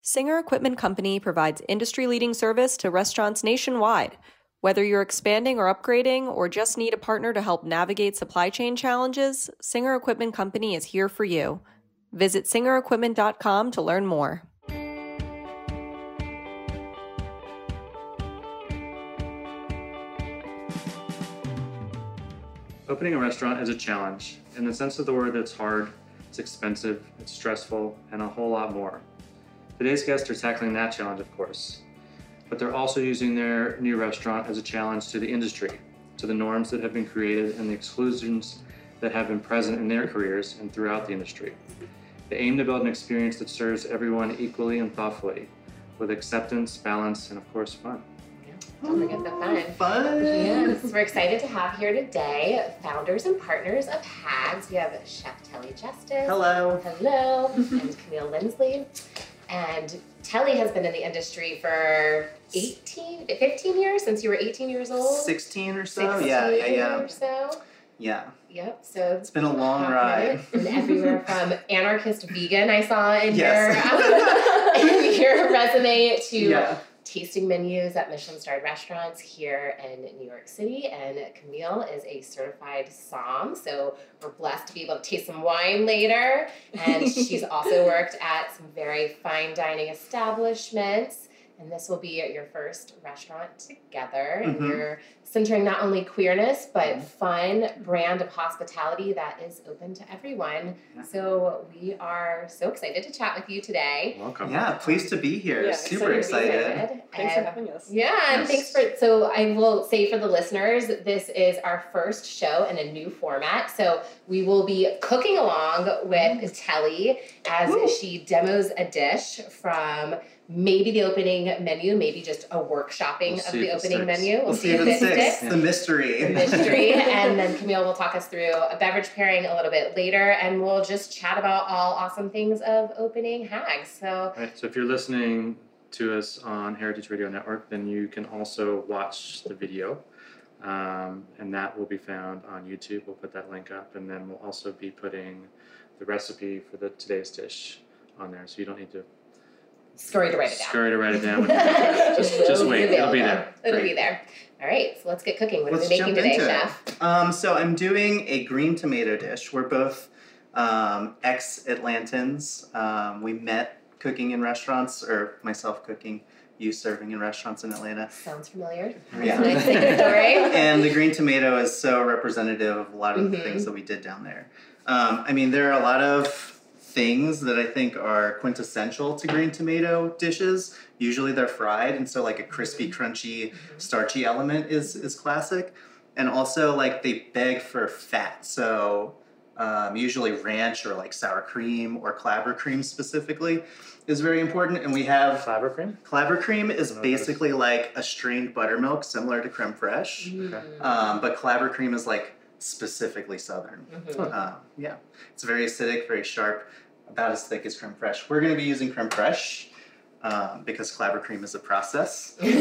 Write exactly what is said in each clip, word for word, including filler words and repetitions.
Singer Equipment Company provides industry-leading service to restaurants nationwide. Whether you're expanding or upgrading or just need a partner to help navigate supply chain challenges, Singer Equipment Company is here for you. Visit singer equipment dot com to learn more. Opening a restaurant is a challenge. In the sense of the word, it's hard, it's expensive, it's stressful, and a whole lot more. Today's guests are tackling that challenge, of course, but they're also using their new restaurant as a challenge to the industry, to the norms that have been created and the exclusions that have been present in their careers and throughout the industry. They aim to build an experience that serves everyone equally and thoughtfully, with acceptance, balance, and of course, fun. Don't forget the fun. Fun. Yes, we're excited to have here today founders and partners of Hags. We have Chef Telly Justice. Hello. Hello. And Camille Lindsley. And Telly has been in the industry for eighteen, fifteen years, since you were eighteen years old? sixteen or so. sixteen yeah, yeah, yeah. or so. Yeah. Yep. So it's been a long ride. And everywhere from anarchist vegan I saw in yes. your in your resume to yeah. tasting menus at Michelin-starred restaurants here in New York City. And Camille is a certified somm, so we're blessed to be able to taste some wine later. And she's also worked at some very fine dining establishments. And this will be your first restaurant together. Mm-hmm. And you're centering not only queerness, but fun brand of hospitality that is open to everyone. Yeah. So we are so excited to chat with you today. Welcome. Yeah, pleased to be here. Yeah, Super excited. excited. Thanks and, for having us. Yeah, and yes. thanks for, so I will say for the listeners, this is our first show in a new format. So we will be cooking along with mm. Telly as Woo. she demos a dish from maybe the opening menu, maybe just a workshopping we'll of the opening sticks. menu. We'll, we'll see if if it it sticks. sticks. The mystery. The mystery. And then Camille will talk us through a beverage pairing a little bit later, and we'll just chat about all awesome things of opening Hags. So, right, so if you're listening to us on Heritage Radio Network, then you can also watch the video, um, and that will be found on YouTube. We'll put that link up, and then we'll also be putting the recipe for the today's dish on there, so you don't need to Scurry to write it down. Scurry to write it down. just just wait. It'll be there. It'll Great. be there. All right, so let's get cooking. What Let's are we making jump today, into Chef? it. Um, so I'm doing a green tomato dish. We're both um, ex-Atlantans. Um, we met cooking in restaurants, or myself cooking, you serving in restaurants in Atlanta. Sounds familiar. Yeah. Nice story. And the green tomato is so representative of a lot of mm-hmm. the things that we did down there. Um, I mean, there are a lot of things that I think are quintessential to green tomato dishes. Usually they're fried, and so like a crispy, crunchy, starchy element is is classic. And also like they beg for fat. So um, usually ranch or like sour cream or clabber cream specifically is very important. And we have clabber cream. Clabber cream is basically like a strained buttermilk, similar to creme fraiche. Mm-hmm. Um, but clabber cream is like specifically southern. Mm-hmm. Um, yeah, it's very acidic, very sharp, about as thick as creme fraiche. We're going to be using creme fraiche um, because clabber cream is a process, but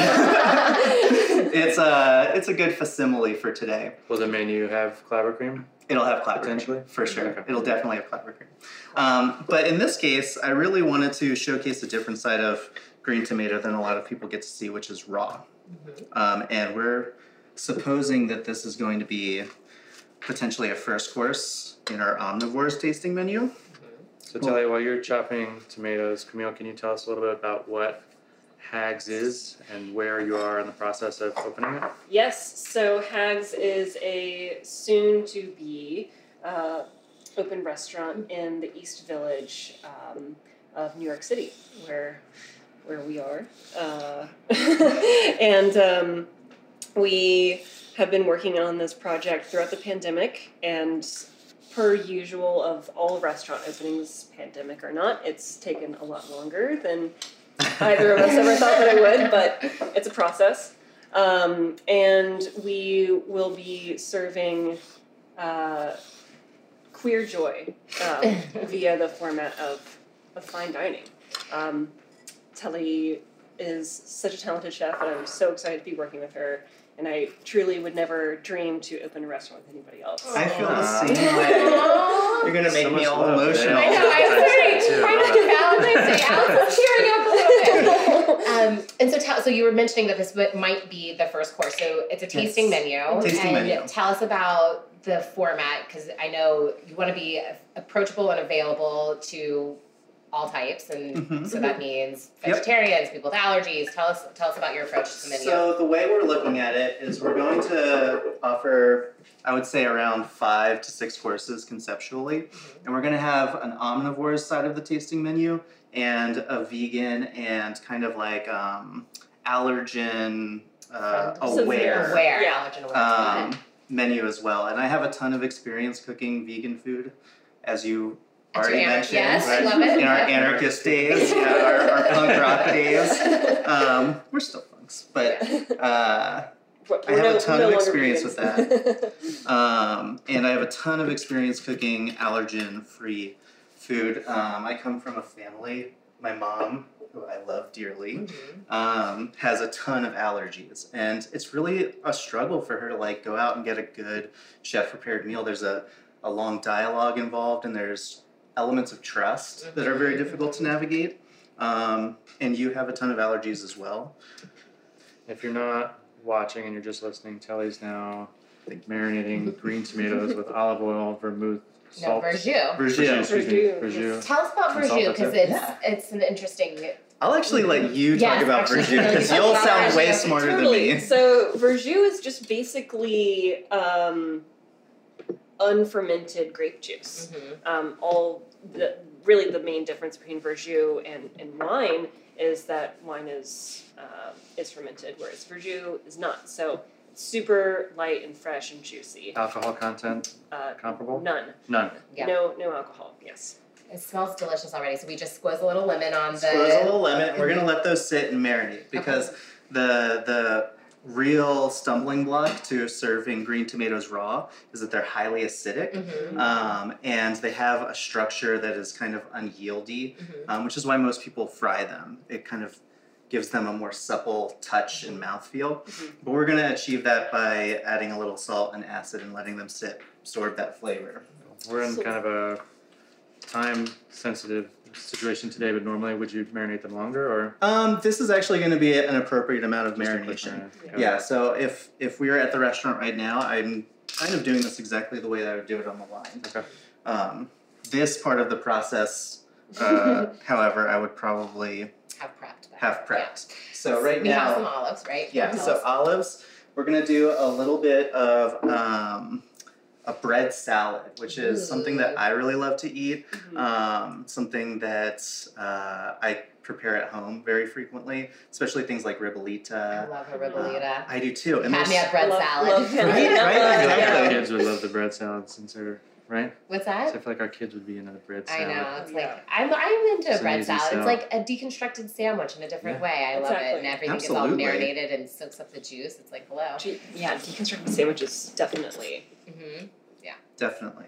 it's a it's a good facsimile for today. Will the menu have clabber cream? It'll have clabber Potentially? cream, for sure. Okay. It'll definitely have clabber cream. Um, but in this case, I really wanted to showcase a different side of green tomato than a lot of people get to see, which is raw. Mm-hmm. Um, and we're supposing that this is going to be potentially a first course in our omnivores tasting menu. Mm-hmm. So Telly, while you're chopping tomatoes, Camille, can you tell us a little bit about what Hags is and where you are in the process of opening it? Yes, so Hags is a soon-to-be uh, open restaurant in the East Village um, of New York City, where where we are. Uh, and um, we have been working on this project throughout the pandemic, and per usual of all restaurant openings, pandemic or not, it's taken a lot longer than either of us ever thought that it would, but it's a process. Um, and we will be serving uh, queer joy um, via the format of, of fine dining. Um, Telly is such a talented chef, and I'm so excited to be working with her and I truly would never dream to open a restaurant with anybody else. I feel the Aw. same way. Aww. You're gonna make So me much all love emotional. I today. know, I'm sorry. Right on Valentine's Day, Alex is tearing up a little bit. Um, and so, tell, so you were mentioning that this would- might be the first course. So it's a tasting Yes. menu. Tasting and menu. Tell us about the format, because I know you want to be approachable and available to all types, and Mhm. so that means Yep. vegetarians, people with allergies. Tell us, tell us about your approach to the menu. So the way we're looking at it is we're going to offer, I would say, around five to six courses conceptually, and we're going to have an omnivore side of the tasting menu and a vegan and kind of like um, allergen uh, Friendly. aware aware, Yeah. allergen aware. um, menu as well. And I have a ton of experience cooking vegan food, as you That's already your anar- mentioned, yes, I right? love it. In our Yep. anarchist days, yeah, our, our punk rock days. Um, we're still punks, but uh, We're I have no- a ton no of longer experience with vegans. um, and I have a ton of experience cooking allergen-free food. Um, I come from a family. My mom, who I love dearly, Mhm. um, has a ton of allergies, and it's really a struggle for her to like go out and get a good chef-prepared meal. There's a, a long dialogue involved, and there's elements of trust that are very difficult to navigate. Um, and you have a ton of allergies as well. If you're not watching and you're just listening, Telly's now marinating green tomatoes with olive oil, vermouth, No, salt. verjus. Verjus. Excuse me, Verjus. verjus. Tell us about And salt, verjus, that's because it. it's Yeah. it's an interesting. I'll actually let you talk Yes, about actually, verjus no, you because talk you'll about sound way verjus. smarter Totally. than me. So verjus is just basically um, unfermented grape juice. Mhm. Um, all the really the main difference between verjus and, and wine is that wine is uh, is fermented, whereas verjus is not. So it's super light and fresh and juicy. Alcohol content Uh, comparable? none. None. Yeah. No no alcohol. Yes. It smells delicious already. So we just squeeze a little lemon on the. Squeeze a little lemon. We're gonna let those sit and marinate because the the real stumbling block to serving green tomatoes raw is that they're highly acidic. Mhm. Um, and they have a structure that is kind of unyieldy, Mhm. um, which is why most people fry them. It kind of gives them a more supple touch and mouthfeel. Mhm. But we're gonna achieve that by adding a little salt and acid and letting them sit, absorb that flavor. We're in So- kind of a time sensitive situation today, but normally would you marinate them longer or Um, this is actually gonna be an appropriate amount of just a quick marination. marinade? Yeah, so if if we were at the restaurant right now, I'm kind of doing this exactly the way that I would do it on the line. Okay. Um, this part of the process, uh, however, I would probably Have prepped. that. have prepped. So right we now, have some olives, right? yeah. Tell So us. olives, we're gonna do a little bit of um, a bread salad, which is something that I really love to eat. Mhm. Um, something that uh, I prepare at home very frequently, especially things like I ribolita. love a ribolita. I do too. And Had me there's- at bread Love- salad. love Right, Right, right, yeah. exactly. Kids would love the bread salad since they're right. What's So I that? feel like our kids would be into the bread I salad. know. It's Yeah. like I'm I'm into It's an bread easy salad. It's sell. like a deconstructed sandwich in a different Yeah. way. I love it, Exactly. and everything gets all Absolutely. marinated and soaks up the juice. It's like hello. Gee, yeah, deconstructed sandwiches definitely. Mm-hmm. Definitely.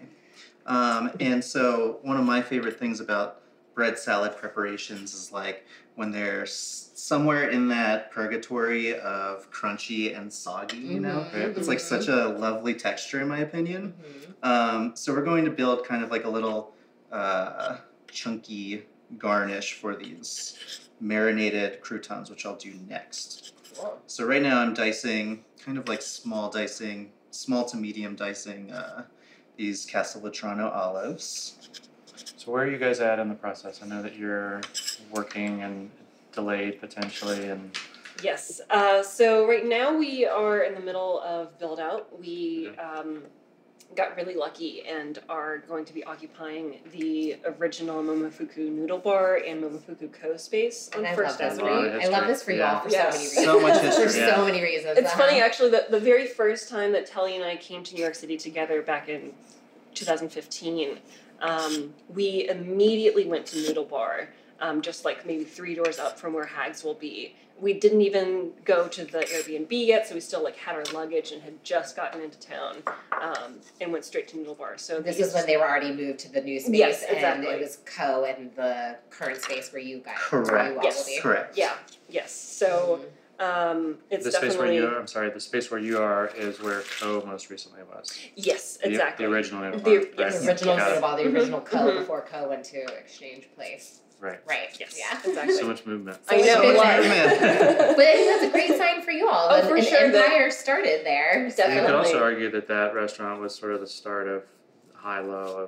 Um, and so one of my favorite things about bread salad preparations is like when they're s- somewhere in that purgatory of crunchy and soggy, you know? Mhm. It's like Mhm. such a lovely texture in my opinion. Mm-hmm. Um, so we're going to build kind of like a little uh, chunky garnish for these marinated croutons, which I'll do next. Cool. So right now I'm dicing, kind of like small dicing, small to medium dicing uh, these Castelvetrano olives. So where are you guys at in the process? I know that you're working and delayed potentially, and Yes. Uh, so right now we are in the middle of build out. We um, got really lucky and are going to be occupying the original Momofuku Noodle Bar and Momofuku Co space on And I First love this. Lot Avenue. of I history. love this for Yeah. y'all for Yes. so many reasons. So much for history, so yeah. many reasons. It's Uh-huh. funny actually that the very first time that Telly and I came to New York City together back in two thousand fifteen, um, we immediately went to Noodle Bar, um, just like maybe three doors up from where Hags will be. We didn't even go to the Airbnb yet, so we still like had our luggage and had just gotten into town, um, and went straight to Noodle Bar. So This these- is when they were already moved to the new space, Yes, and exactly. it was Co and the current space where you guys, where Correct. you all Yes. will be. Correct. yeah, yes. So Mhm. Um, it's The space where definitely you are, I'm sorry, the space where you are is where Co most recently was. yes, The- exactly. The, original name. The- right? yes. The original Got it. Snowball, the Mhm. original Co Mhm. before Co went to Exchange Place. Right. Right. Yes, Yeah. exactly. So much movement. I know. So a much lot. movement. But I think that's a great sign for you all. Oh, An, for an sure, that- empire started there. so- You could Definitely. also argue that that restaurant was sort of the start of high-low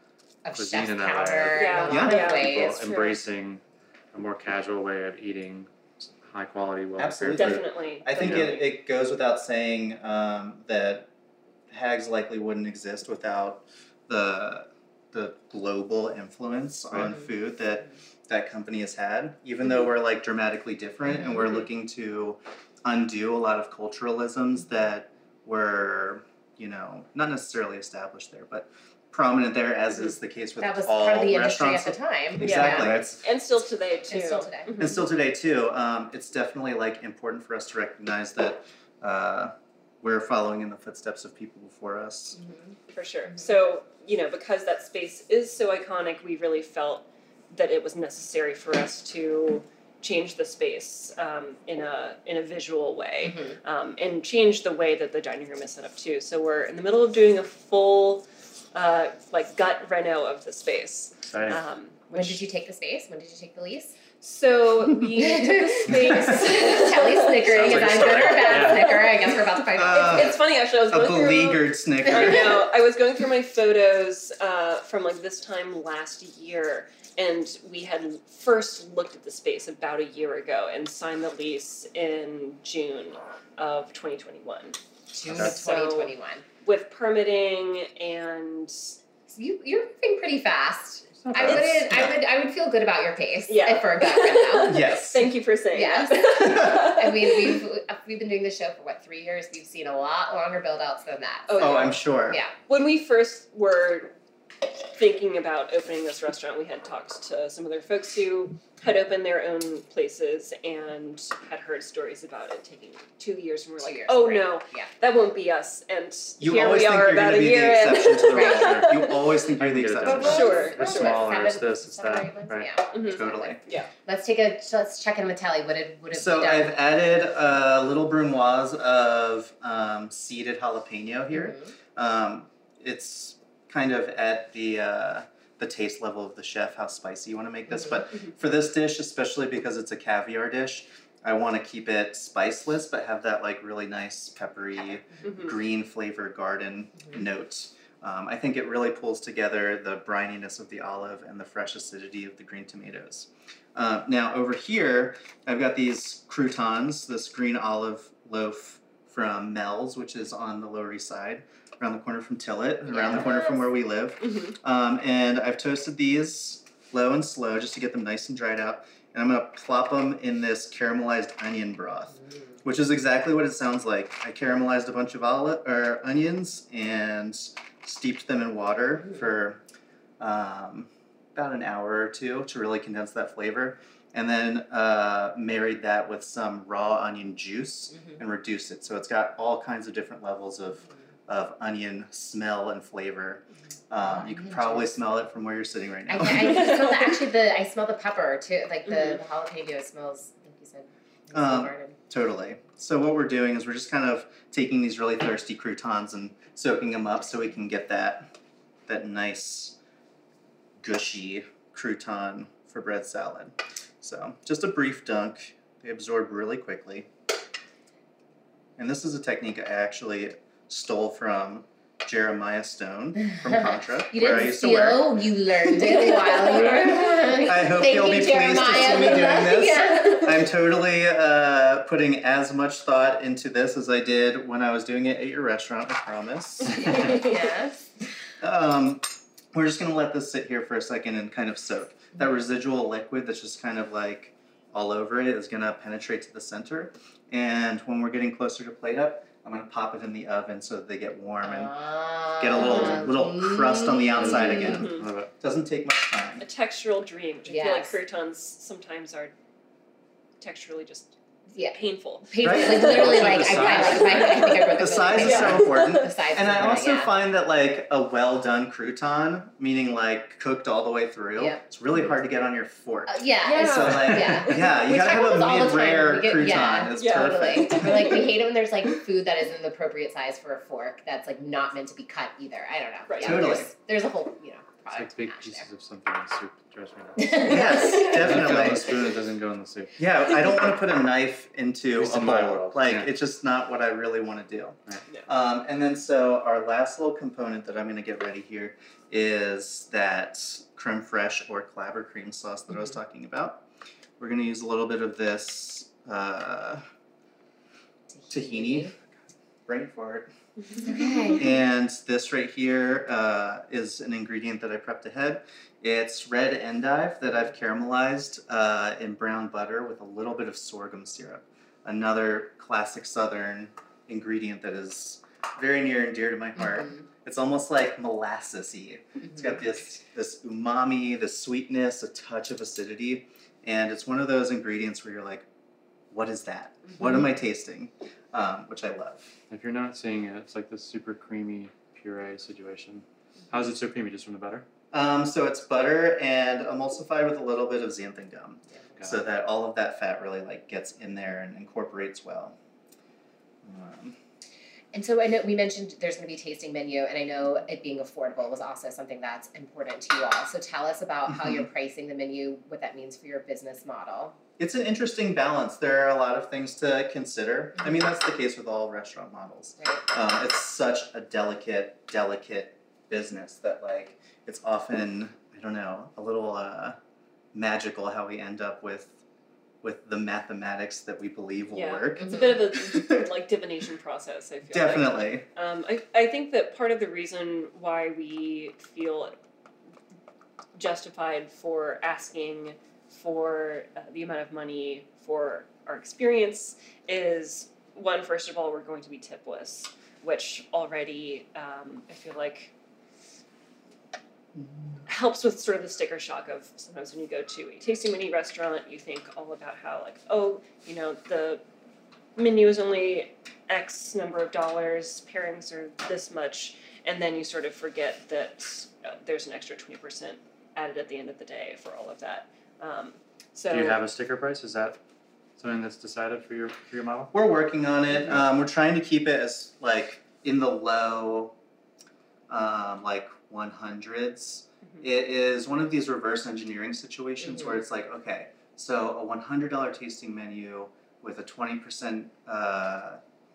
Of cuisine chef's in L A. counter Yeah. in a lot Yeah. of of ways. people Sure. embracing a more casual way of eating high-quality, well-prepared Absolutely. food. Definitely. I think Yeah. it, it goes without saying um, that Hags likely wouldn't exist without the the global influence on Right. food that that company has had. Even though we're like dramatically different and we're Mhm. looking to undo a lot of culturalisms that were, you know, not necessarily established there, but prominent there, as is the case with That was all part of the industry restaurants. at the time. Exactly. Yeah. It's, And still today too. And still today. Mhm. and still today too, um, it's definitely like important for us to recognize that uh, we're following in the footsteps of people before us. Mhm. For sure. So, you know, because that space is so iconic, we really felt that it was necessary for us to change the space um, in a in a visual way, Mhm. um, and change the way that the dining room is set up too. So we're in the middle of doing a full, uh, like gut reno of the space. Exciting. Um, When which- did you take the space? When did you take the lease? So we took the space. Kelly's snickering. Sounds Is like I'm a good or story. bad Yeah. snicker? I guess we're about to find out. Uh, it's, it's funny actually. I was A going through. beleaguered I snicker. know. I was going through my photos uh, from like this time last year, and we had first looked at the space about a year ago and signed the lease in June of twenty twenty-one June Okay. of twenty twenty-one. with permitting and So you you're moving pretty fast. It's not I bad. wouldn't. I would. I would feel good about your pace. Yeah. If for a gut right now. Yes. thank you for saying Yes. that. I mean, we've we've been doing this show for what three years. We've seen a lot longer build outs than that. Oh, Oh, yeah. I'm sure. Yeah. When we first were thinking about opening this restaurant, we had talked to some other folks who had opened their own places and had heard stories about it taking two years, and we're Two like, years, oh right. no, Yeah. that won't be us. And You here always we think are you're about going to a be year the in. exception to the Right. rule. You always think you're the I can get it exception. done. Sure. It's Sure. smaller, Seven- it's this, it's seven or that. eight months? Right. Yeah. Mhm. Totally. Yeah. Let's take a let's check in with Telly. What did what have So we done? I've added a little brunoise of um, seeded jalapeno here. Mhm. Um, it's kind of at the uh, the taste level of the chef, how spicy you want to make this. Mhm. But Mhm. for this dish, especially because it's a caviar dish, I want to keep it spiceless, but have that like really nice peppery, Mhm. green flavor garden Mhm. note. Um, I think it really pulls together the brininess of the olive and the fresh acidity of the green tomatoes. Uh, now over here, I've got these croutons, this green olive loaf from Mel's, which is on the Lower East Side, around the corner from Tillet, and around the corner from where we live. Mhm. Um, and I've toasted these low and slow just to get them nice and dried out. And I'm gonna plop them in this caramelized onion broth, Mm. which is exactly what it sounds like. I caramelized a bunch of olive or onions and steeped them in water Mm. for um, about an hour or two to really condense that flavor, and then uh, married that with some raw onion juice Mhm. and reduced it. So it's got all kinds of different levels of, of onion smell and flavor. Um, you can Onion probably juice. smell it from where you're sitting right I, now. I, I smell the, actually the I smell the pepper too, like the, Mhm. the jalapeno smells. I think you said. Um, garden. Totally. So what we're doing is we're just kind of taking these really thirsty croutons and soaking them up so we can get that that nice gushy crouton for bread salad. So just a brief dunk. They absorb really quickly. And this is a technique I actually stole from Jeremiah Stone from Contra, You where I didn't used to work. steal. You learned it while you were. I hope Thank you'll you, be pleased to Jeremiah. see me doing this. Yeah. I'm totally uh, putting as much thought into this as I did when I was doing it at your restaurant, I promise. Yes. um, we're just going to let this sit here for a second and kind of soak. That residual liquid that's just kind of like all over it is going to penetrate to the center. And when we're getting closer to plate up, I'm going to pop it in the oven so that they get warm and get a little Ah. little crust on the outside again. Mhm. Love it. Doesn't take much time. A textural dream, which I feel like Yes. croutons sometimes are texturally just Yeah. painful. Painful, Right? like literally, Also like the I, I, size. like, I, I think I wrote The this size is Yeah. so important. The size And is I important, also yeah. find that like a well done crouton, meaning like cooked all the way through, Yeah. it's really hard to get on your fork. Uh, yeah. Yeah. it's- So like yeah. yeah, you We gotta talk have about a this all the mid time. rare We get crouton. Yeah, It's yeah, perfect. totally. We're like, we hate it when there's like food that isn't the appropriate size for a fork that's like not meant to be cut either. I don't know. Right. Yeah, Totally. There's, there's a whole, you know, It's product like big match pieces there. of something in the soup that drives me nuts. Yes, If you fill definitely. the spoon, it doesn't go in the soup. Yeah, I don't want to put a knife At into least a in my bowl. world, Like, yeah. it's just not what I really want to do. Right. Yeah. Um, and then, so our last little component that I'm going to get ready here is that creme fraiche or clabber cream sauce that I was talking about. We're going to use a little bit of this uh, tahini. Brain fart. Okay. And this right here uh, is an ingredient that I prepped ahead. It's red endive that I've caramelized uh, in brown butter with a little bit of sorghum syrup. Another classic Southern ingredient that is very near and dear to my heart. Mhm. It's almost like molasses-y. It's got this this umami, this sweetness, a touch of acidity, and it's one of those ingredients where you're like, what is that? What am I tasting? Um, which I love. If you're not seeing it, it's like this super creamy puree situation. How is it so creamy? Just from the butter? Um, so it's butter and emulsified with a little bit of xanthan gum, Got so it. that all of that fat really like gets in there and incorporates well. Um, And so I know we mentioned there's going to be a tasting menu, and I know it being affordable was also something that's important to you all. So tell us about how Mhm. you're pricing the menu, what that means for your business model. It's an interesting balance. There are a lot of things to consider. I mean, that's the case with all restaurant models. Right? Um, it's such a delicate, delicate business that like it's often, I don't know, a little uh, magical how we end up with with the mathematics that we believe will Yeah. work. It's a bit of a like divination process, I feel like. Definitely. Um, I, I think that part of the reason why we feel justified for asking for uh, the amount of money for our experience is one, first of all, we're going to be tipless, which already um, I feel like helps with sort of the sticker shock of sometimes when you go to a tasting menu restaurant, you think all about how like, oh, you know, the menu is only X number of dollars, pairings are this much, and then you sort of forget that uh, there's an extra twenty percent added at the end of the day for all of that. Um, so Do you have a sticker price? Is that something that's decided for your for your model? We're working on it. Um, we're trying to keep it as like in the low, um, like one hundreds. Mhm. It is one of these reverse engineering situations Mhm. where it's like, okay, so a one hundred dollar tasting menu with a twenty percent uh,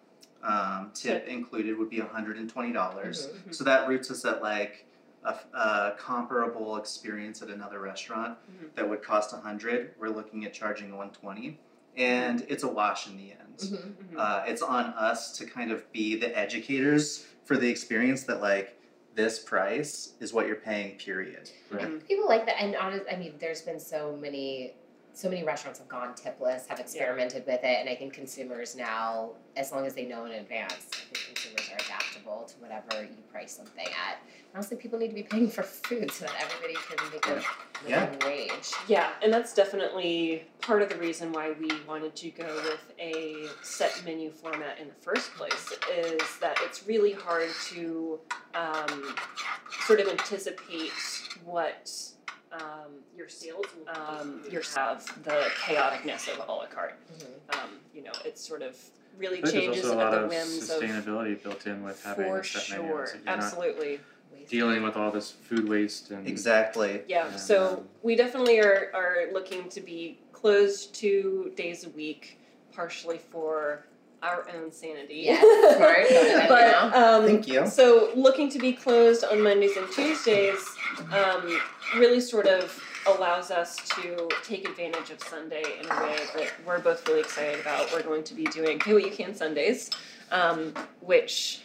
um, tip included would be one hundred twenty dollars. Mhm. Mhm. So that roots us at like a, a comparable experience at another restaurant Mhm. that would cost one hundred. We're looking at charging one hundred twenty, and it's a wash in the end. Mhm. Mhm. Uh, it's on us to kind of be the educators for the experience that like this price is what you're paying, period. Right. People like that, and honest, I mean, there's been so many, so many restaurants have gone tipless, have experimented with it, and I think consumers now, as long as they know in advance, I think consumers are adaptable to whatever you price something at. Honestly, people need to be paying for food so that everybody can make a Yeah. living wage. Yeah, and that's definitely part of the reason why we wanted to go with a set menu format in the first place, is that it's really hard to um, sort of anticipate what um, your sales will um, your have the chaoticness of a la carte. Mhm. Um, you know, it sort of really I think changes there's also a at lot the of whims of sustainability built in with having for a set menu. sure, Is that you're not absolutely. Waste. dealing with all this food waste and Exactly. Yeah, And, so um, we definitely are, are looking to be closed two days a week, partially for our own sanity. Yeah, smart. Good but um, Thank you. So looking to be closed on Mondays and Tuesdays um, really sort of allows us to take advantage of Sunday in a way that we're both really excited about. We're going to be doing Pay What You Can Sundays, um, which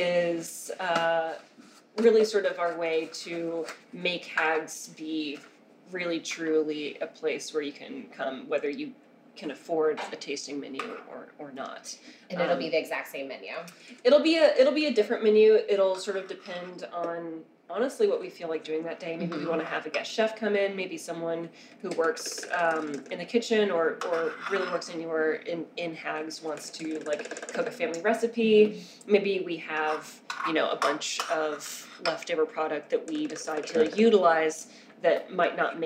is uh, really sort of our way to make Hags be really truly a place where you can come, whether you can afford a tasting menu or, or not. And it'll Um, be the exact same menu. It'll be a it'll be a different menu. It'll sort of depend on honestly what we feel like doing that day. Maybe we Mhm. want to have a guest chef come in, maybe someone who works um, in the kitchen or, or really works anywhere in, in Hags wants to like cook a family recipe. Maybe we have, you know, a bunch of leftover product that we decide to Sure. utilize that might not make it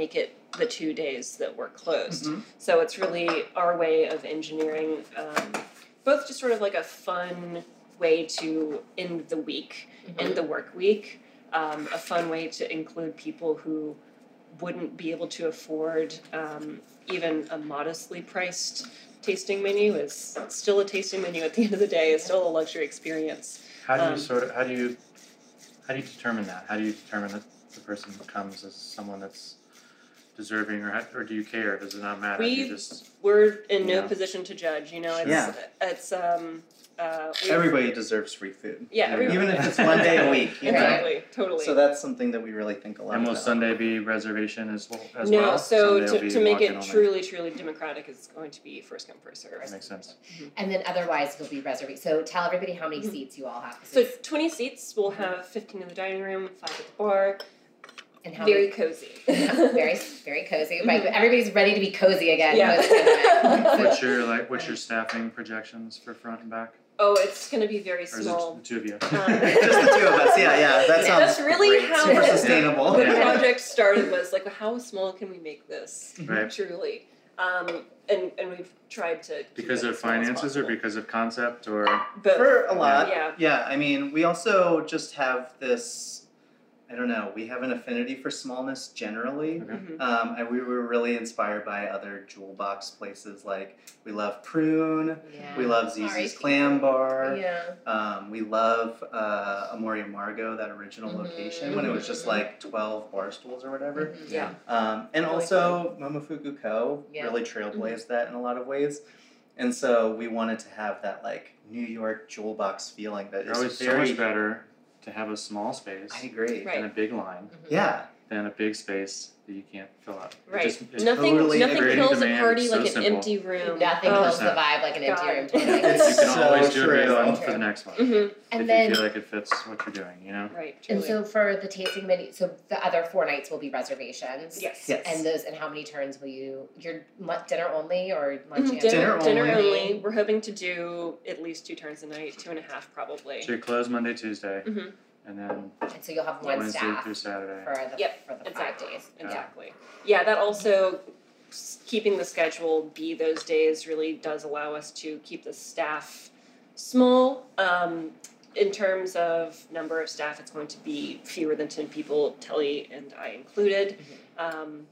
the two days that we're closed. Mhm. So it's really our way of engineering um, both just sort of like a fun way to end the week, Mhm. end the work week, um, a fun way to include people who wouldn't be able to afford um, even a modestly priced tasting menu. Is still a tasting menu at the end of the day. It's still a luxury experience. How do you Um, sort of how do you how do you determine that? How do you determine that the person who comes as someone that's deserving, or or do you care? Does it not matter? We- you just We're in no Yeah. position to judge. You know, it's Yeah. it's um uh, we- Everybody deserves free food. yeah, Yeah. everybody. Even if it's one day a week, you know. Exactly, totally. So that's something that we really think a lot and will about. Sunday be reservation as well? As no, well? so Sunday will to, be to make walk-in it only. truly, truly democratic, it's going to be first come, first serve. That makes sense. And then otherwise it'll be reservation. So tell everybody how many Mhm. seats you all have. 'cause So it's- twenty seats. We'll have fifteen in the dining room, five at the bar. and how Very many, cozy. very very cozy. Right, everybody's ready to be cozy again. Yeah. post-pandemic. So- What's your like? What's your staffing projections for front and back? Oh, it's going to be very Or is it small. the two of you? Um, Just the two of us. Yeah, yeah. That sounds That's really great. how super the- sustainable. The Yeah. project started was like, how small can we make this? Right. Truly, um, and and we've tried to keep Because it of as small as finances or possible. because of concept or Both. For a lot. Yeah. Yeah, I mean, we also just have this, I don't know, we have an affinity for smallness generally. Okay. Mhm. Um, and we were really inspired by other jewel box places like we love Prune, Yeah. we love Sorry, Zizi's people. Clam Bar, Yeah. um, we love uh, Amore Amargo, that original Mhm. location when it was just like twelve bar stools or whatever. Mhm. Yeah. Um, and Really also Momofuku Co. Yeah. really trailblazed that in a lot of ways. And so we wanted to have that like New York jewel box feeling that It's is always so very. much better to have a small space I agree. Right. than a big line Mhm. Yeah. than a big space that you can't fill up. It Right. just- it- nothing totally nothing creating kills a demand, party it's like so an simple. empty room. Nothing Oh, kills the percent. vibe like an empty God. room. Totally. you can So always do a big true. one for the next one Mhm. And if then you feel like it fits what you're doing. You know. Right. and Truly. so for the tasting menu, so the other four nights will be reservations. yes. Yes. And those and how many turns will you? Your mu- dinner only or lunch Mhm, and dinner, Dinner dinner only. only. We're hoping to do at least two turns a night, two and a half probably. So you close Monday, Tuesday, Mhm. and then And so you'll have one Wednesday staff through Saturday. for the Yep, for the Exactly. five days. Exactly. Yeah, that also s- keeping the schedule be those days really does allow us to keep the staff small. Um, in terms of number of staff, it's going to be fewer than ten people, Telly and I included. Um,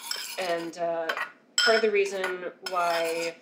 and uh, part of the reason why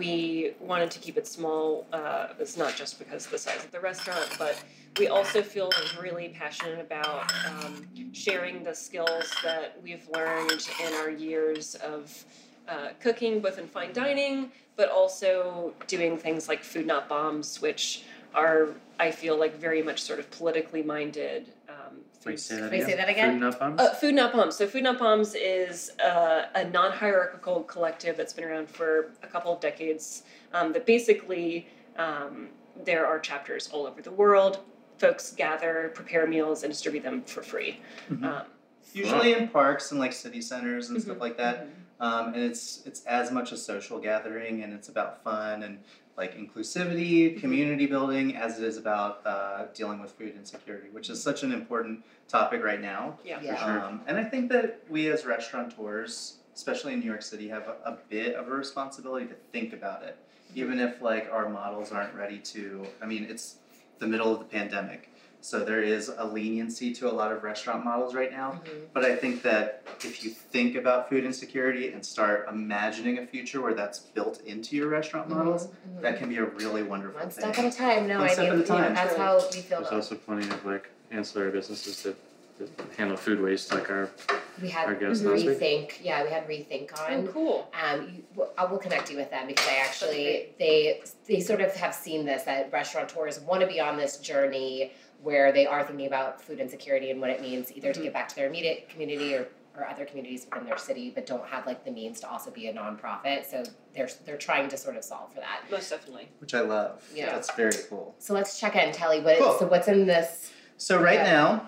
we wanted to keep it small uh, is not just because of the size of the restaurant, but we also feel really passionate about um, sharing the skills that we've learned in our years of uh, cooking, both in fine dining, but also doing things like Food Not Bombs, which are, I feel like, very much sort of politically minded. Um, Wait, foods. say that Can we again. say that again? Food Nut Bums? Uh, Food Not Bombs. So Food Not Bombs is uh, a non-hierarchical collective that's been around for a couple of decades. Um, that basically um, there are chapters all over the world. Folks gather, prepare meals, and distribute them for free. Mhm. Um, Usually in parks and like city centers and Mhm. stuff like that. Um, and it's it's as much a social gathering and it's about fun and like inclusivity, community building, as it is about uh, dealing with food insecurity, which is such an important topic right now. yeah. Yeah. Sure. Um, and I think that we as restaurateurs, especially in New York City, have a, a bit of a responsibility to think about it, even if like our models aren't ready to. I mean, it's the middle of the pandemic, so there is a leniency to a lot of restaurant models right now. Mhm. But I think that if you think about food insecurity and start imagining a future where that's built into your restaurant models, Mhm. that can be a really wonderful One thing. step at a time. No, One I step mean, at a you know, time. that's how we feel. There's about also plenty of like ancillary businesses that, that handle food waste, like our We had our guest last week. rethink. Yeah, we had rethink Oh, on. cool. Um, you, well, I will connect you with them because I actually they they sort of have seen this that restaurateurs want to be on this journey where they are thinking about food insecurity and what it means either to Mhm. give back to their immediate community or, or other communities within their city, but don't have like the means to also be a nonprofit. So they're they're trying to sort of solve for that. Most definitely. Which I love. Yeah. That's very cool. So let's check in, Telly. What Cool. so what's in this? So right Yeah. now,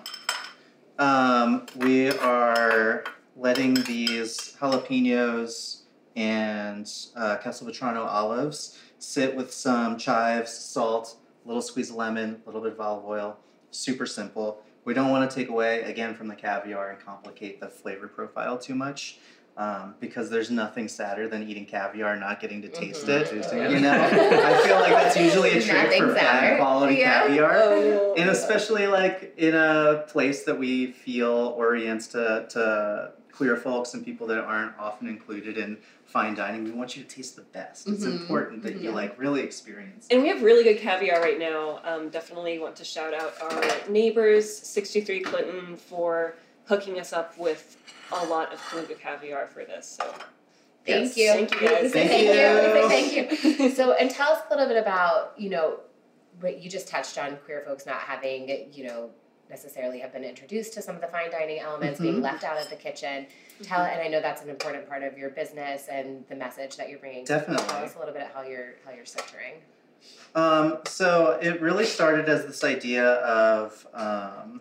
um, we are letting these jalapenos and uh, Castelvetrano olives sit with some chives, salt, a little squeeze of lemon, a little bit of olive oil. Super simple. We don't want to take away, again, from the caviar and complicate the flavor profile too much. Um, because there's nothing sadder than eating caviar and not getting to taste Mhm. it. Tasting You it. know, I feel like that's usually a trick Nothing for bad sadder. quality Yeah. caviar. Oh, no. And especially like in a place that we feel orients to, to queer folks and people that aren't often included in fine dining, we want you to taste the best. It's Mhm. important that you Mhm. like really experience. And we have really good caviar right now. Um, definitely want to shout out our neighbors, sixty-three Clinton, for hooking us up with a lot of Kaluga caviar for this. So Thank Yes. you. Thank you, guys. Thank, Thank you. you. Thank you. So, and tell us a little bit about, you know, what you just touched on queer folks not having, you know, necessarily have been introduced to some of the fine dining elements, being Mhm. left out of the kitchen. Tell, and I know that's an important part of your business and the message that you're bringing. Definitely. Tell us a little bit how you're how you're centering. Um, so it really started as this idea of um,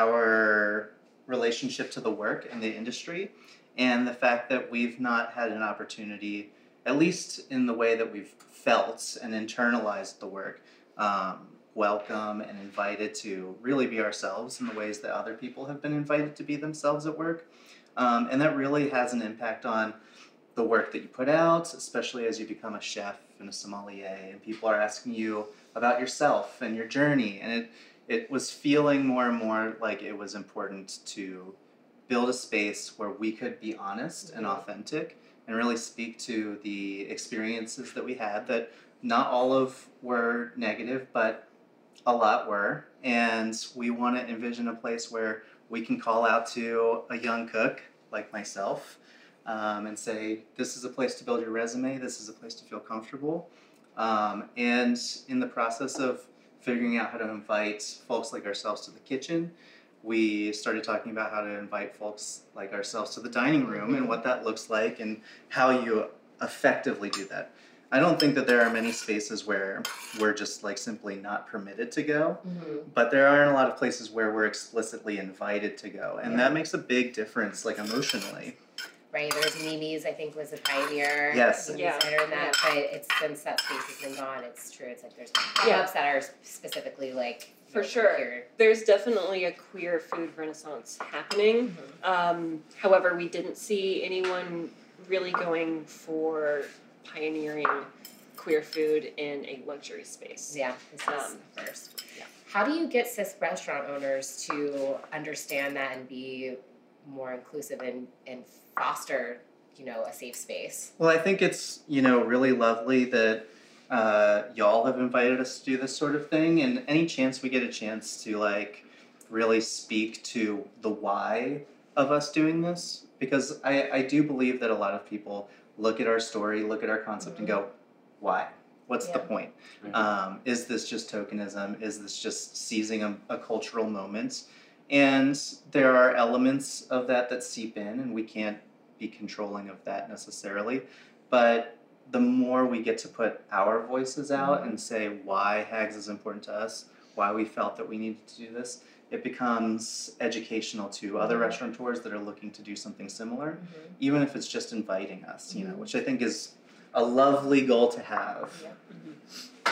our relationship to the work and the industry, and the fact that we've not had an opportunity, at least in the way that we've felt and internalized the work, um, welcome and invited to really be ourselves in the ways that other people have been invited to be themselves at work. Um, and that really has an impact on the work that you put out, especially as you become a chef and a sommelier, and people are asking you about yourself and your journey. And it, it was feeling more and more like it was important to build a space where we could be honest and authentic and really speak to the experiences that we had, that not all of were negative, but a lot were. And we want to envision a place where we can call out to a young cook like myself um, and say, this is a place to build your resume, this is a place to feel comfortable. Um, and in the process of figuring out how to invite folks like ourselves to the kitchen, we started talking about how to invite folks like ourselves to the dining room and what that looks like and how you effectively do that. I don't think that there are many spaces where we're just like simply not permitted to go, Mm-hmm. but there aren't a lot of places where we're explicitly invited to go, and Yeah. that makes a big difference, like emotionally. Right, there was Mimi's, I think, was a pioneer. Yes. Mimi's Yeah. Diner in that, but it's since that space has been gone, it's true. It's like there's pop-ups that are specifically like you For know, sure. here. There's definitely a queer food renaissance happening. Um, however, we didn't see anyone really going for pioneering queer food in a luxury space. Yeah, this is Um, the first. yeah. How do you get cis restaurant owners to understand that and be more inclusive and, and foster, you know, a safe space? Well, I think it's, you know, really lovely that uh, y'all have invited us to do this sort of thing, and any chance we get a chance to like really speak to the why of us doing this, because I, I do believe that a lot of people look at our story, look at our concept, and go, why? What's the Yeah. point? Right. Um, is this just tokenism? Is this just seizing a, a cultural moment? And there are elements of that that seep in, and we can't be controlling of that necessarily. But the more we get to put our voices out and say why Hags is important to us, why we felt that we needed to do this, it becomes educational to other restaurateurs that are looking to do something similar, even if it's just inviting us, you know, which I think is a lovely goal to have. Yeah.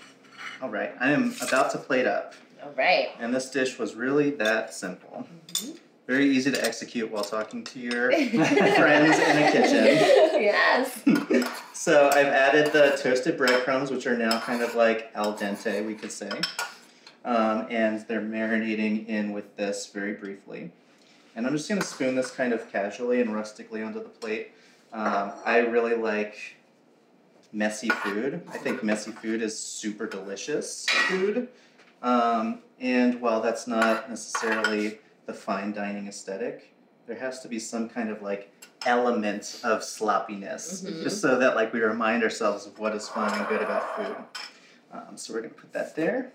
All right, I am about to plate up, All right. and this dish was really that simple. Mhm. Very easy to execute while talking to your friends in a kitchen. Yes. So I've added the toasted breadcrumbs, which are now kind of like al dente, we could say. Um, and they're marinating in with this very briefly. And I'm just going to spoon this kind of casually and rustically onto the plate. Um, I really like messy food. I think messy food is super delicious food. Um, and while that's not necessarily the fine dining aesthetic, there has to be some kind of like element of sloppiness, Mhm. just so that like we remind ourselves of what is fun and good about food. Um, so we're gonna put that there.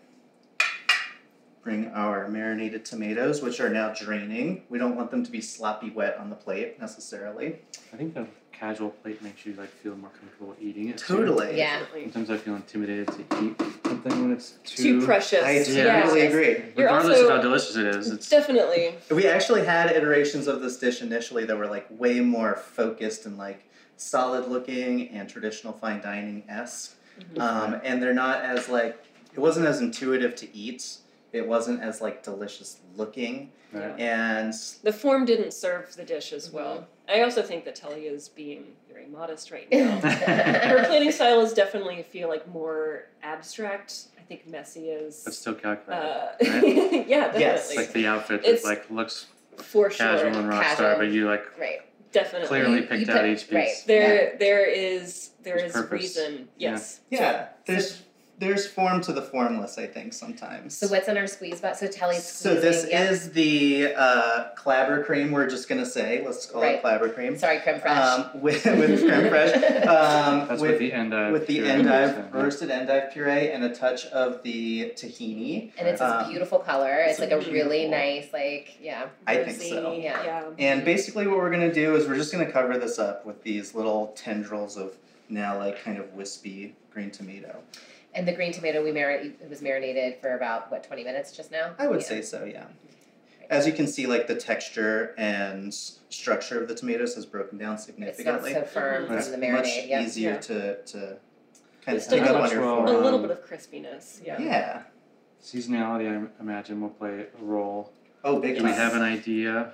Bring our marinated tomatoes, which are now draining. We don't want them to be sloppy wet on the plate necessarily. I think the casual plate makes you like feel more comfortable eating it. too. Totally. Yeah. Definitely. Sometimes I feel intimidated to eat something when it's too. Too precious. I totally Yeah. agree. You're Regardless also- of how delicious it is, it's Definitely. We actually had iterations of this dish initially that were like way more focused and like solid looking and traditional fine dining esque. Um, and they're not as like, it wasn't as intuitive to eat it wasn't as like delicious looking, Right. and The form didn't serve the dish as well. I also think that Telly is being very modest right now. Her plating style is definitely, I feel like, more abstract. I think messy is. But still calculated. Uh, right? yeah, definitely. Yes. It's like the outfit It's- that like looks For casual sure. and rock Casual. star, but you like Right. Definitely. clearly You- picked you out put- each piece. right. There, there is, there There's is purpose. reason. Yeah. Yes. yeah, there's there's form to the formless, I think sometimes. So what's in our squeeze box? So Telly's So squeezing. this yeah. is the uh, clabber cream. We're just gonna say, let's call Right. it clabber cream. Sorry, creme fraiche. Um, with with creme fraiche. Um, That's with with the endive. with the puree. endive, Yeah. roasted endive puree, and a touch of the tahini. and it's a um, beautiful color. It's, it's like a really beautiful. nice, like, yeah. I think Rosy, so. Yeah. Yeah. And basically, what we're gonna do is we're just gonna cover this up with these little tendrils of now like kind of wispy green tomato. And the green tomato, we mar- it was marinated for about, what, twenty minutes just now? I would Yeah. say so, yeah. As you can see, like the texture and structure of the tomatoes has broken down It's not significantly. so firm Mhm. from It's the much marinade. Yeah. easier Yeah. to to kind It's of pick still up much on your well- A form. little Um, bit of crispiness. Yeah. Yeah. Seasonality, I imagine, will play a role. Oh, big Do we time. have an idea?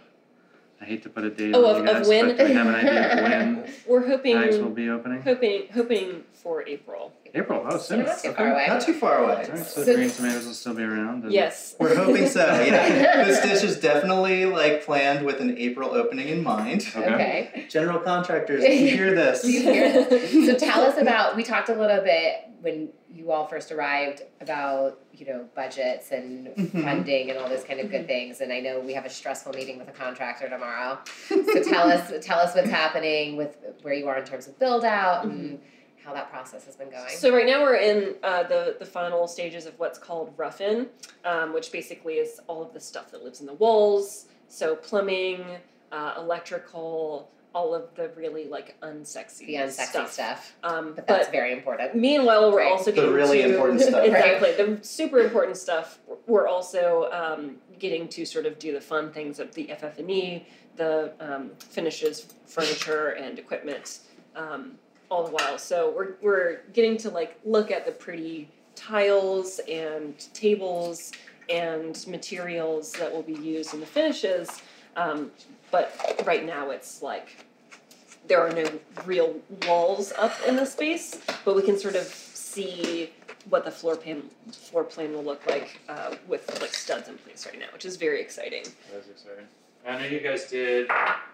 I hate to put a date Oh, on of- you of guys, when? but do we have an idea of when We're hoping, bags will be opening? hoping, hoping for April. April. Oh, So soon. not too Okay. far away. Not too far away. Alright, so So- green tomatoes will still be around. and- Yes. We're hoping so, yeah. This dish is definitely like planned with an April opening in mind. Okay. Okay. General contractors, if you hear this. Do you hear this? So tell us about, we talked a little bit when you all first arrived about, you know, budgets and Mhm. funding and all those kind of good things. And I know we have a stressful meeting with a contractor tomorrow. So tell us, tell us what's happening with where you are in terms of build out and how that process has been going. So right now we're in uh, the the final stages of what's called rough-in, um, which basically is all of the stuff that lives in the walls. So plumbing, uh, electrical, all of the really like unsexy the unsexy stuff. stuff. Um, But but that's very important. meanwhile, we're Right. also The getting really to, important stuff. Exactly, the super important stuff. We're also um, getting to sort of do the fun things of the F F and E, the um, finishes, furniture, and equipment. Um, all the while. So we're we're getting to like look at the pretty tiles and tables and materials that will be used in the finishes. Um, but right now it's like there are no real walls up in the space, but we can sort of see what the floor plan floor plan will look like uh, with like studs in place right now, which is very exciting. That's exciting. I know you guys did.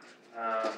Um,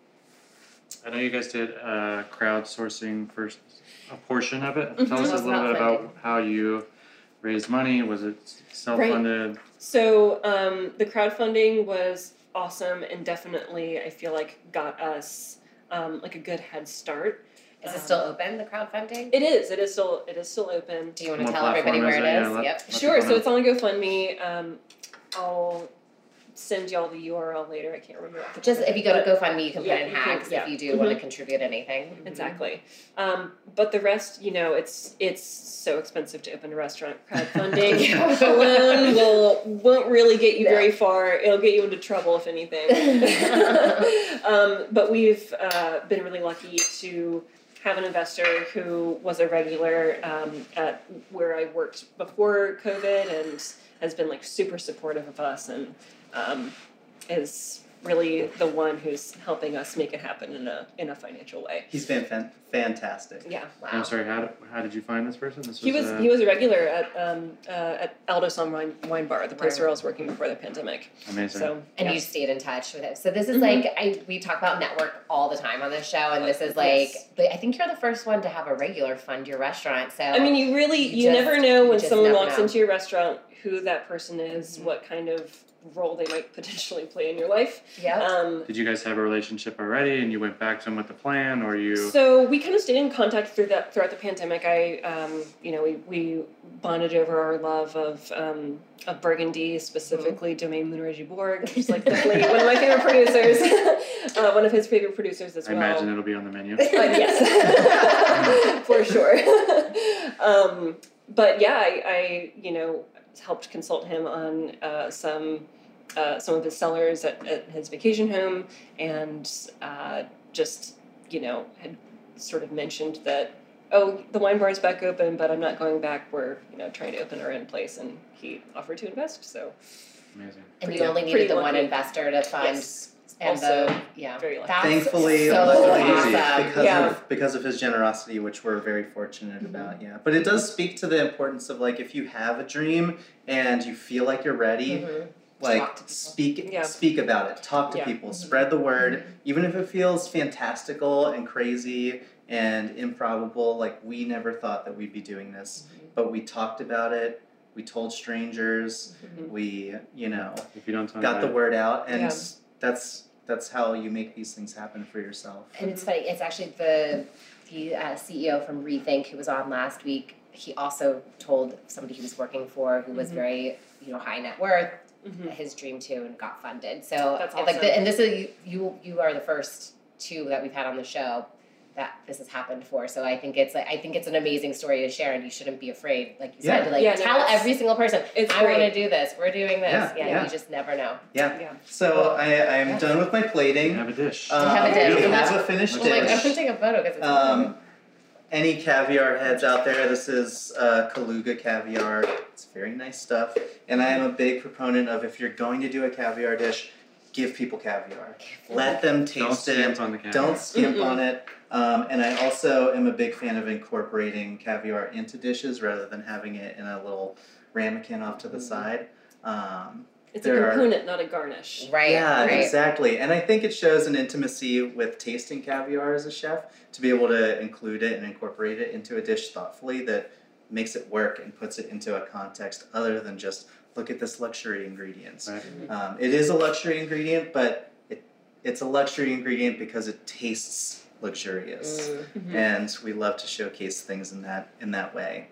I know you guys did uh, crowdsourcing for s- a portion of it. Mhm. Tell us Tell us a little about bit about funding. how you raised money. Was it self-funded? So um, the crowdfunding was awesome and definitely I feel like got us um, like a good head start. Is it Um, still open, the crowdfunding? It is. It is still. It is still open. Do you want to What tell everybody platform where is it it? is? Yeah, let- Yep. let Sure. people So it's on GoFundMe. Um, I'll send y'all the U R L later. I can't remember. off the top Just of if my you go head, to GoFundMe, you can yeah, put in you can- hacks yeah. if you do want to contribute anything. but- Exactly. Um, but the rest, you know, it's it's so expensive to open a restaurant. Crowdfunding Yeah. alone will won't really get you No. very far. It'll get you into trouble if anything. um, but we've uh, been really lucky to have an investor who was a regular um, at where I worked before COVID and has been like super supportive of us and um, is really the one who's helping us make it happen in a in a financial way. He's been fan- fantastic. Yeah. Wow. I'm sorry. How, how did you find this person? This He was uh, he was a regular at um, uh, at Aldo's on Wine, Wine Bar, the place Right. where I was working before the pandemic. amazing. So And you yes. stayed in touch with it. So this is Mhm. like I we talk about network all the time on this show, and this is like. Yes. But I think you're the first one to have a regular fund your restaurant. So I mean, you really You you, just- never know you when just someone never walks know. into your restaurant who that person is, Mhm. what kind of role they might potentially play in your life. yeah. Um, Did you guys have a relationship already, and you went back to him with the plan, or you? So we kind of stayed in contact through that throughout the pandemic. I, um, you know, we, we bonded over our love of um, of Burgundy, specifically Domaine Moulin Bourg, which is like definitely one of my favorite producers. uh, one of his favorite producers as I well. imagine it'll be on the menu. Uh, yes, for sure. um, but yeah, I, I, you know, helped consult him on uh, some uh, some of his cellars at, at his vacation home, and uh, just you know had sort of mentioned that oh, the wine bar is back open, but I'm not going back. We're, you know, trying to open our own place. And he offered to invest, so. Amazing. And Pretty- you only pretty needed the one lucky. investor to fund. Yes. And Also the, yeah, very lucky. that's Thankfully, so luckily, awesome. because Yeah. of because of his generosity, which we're very fortunate Mm-hmm. about. Yeah, but it does speak to the importance of like if you have a dream and you feel like you're ready, Mhm. like Talk to people. speak Yeah. speak about it. Talk to Yeah. people. Mhm. Spread the word, Mhm. even if it feels fantastical and crazy and improbable. Like we never thought that we'd be doing this, Mhm. but we talked about it. We told strangers. Mhm. We, you know, If you don't tell got the anybody- word out, and Yeah. that's that's how you make these things happen for yourself. And it's funny, it's actually the the uh, C E O from Rethink who was on last week. He also told somebody he was working for who was Mhm. very, you know, high net worth, Mhm. his dream too, and got funded. So That's like, awesome. the, and this is you, you you are the first two that we've had on the show that this has happened for. So I think it's like I think it's an amazing story to share, and you shouldn't be afraid, like you Yeah. said, to like Yeah, no, tell it's- every single person, it's I want to great. do this. We're doing this. Yeah, Yeah, yeah. you just never know. Yeah. Yeah. So I I'm Yeah. done with my You plating. have a dish. Um, have a dish. We Oh my have a finished Oh my god, I'm dish. gonna take a photo because it's Um, any caviar heads out there, this is uh, Kaluga caviar. It's very nice stuff. And I am a big proponent of if you're going to do a caviar dish, give people caviar. Let them Don't taste it. skimp on the caviar. Don't skimp Mm-mm. on it. Um, and I also am a big fan of incorporating caviar into dishes rather than having it in a little ramekin off to the side. Um, It's There a are- component, not a garnish. right. yeah, right. exactly. And I think it shows an intimacy with tasting caviar as a chef to be able to include it and incorporate it into a dish thoughtfully that makes it work and puts it into a context other than just look at this luxury ingredients. Right. Um, it is a luxury ingredient, but it, it's a luxury ingredient because it tastes luxurious. Mm. Mhm. And we love to showcase things in that in that way.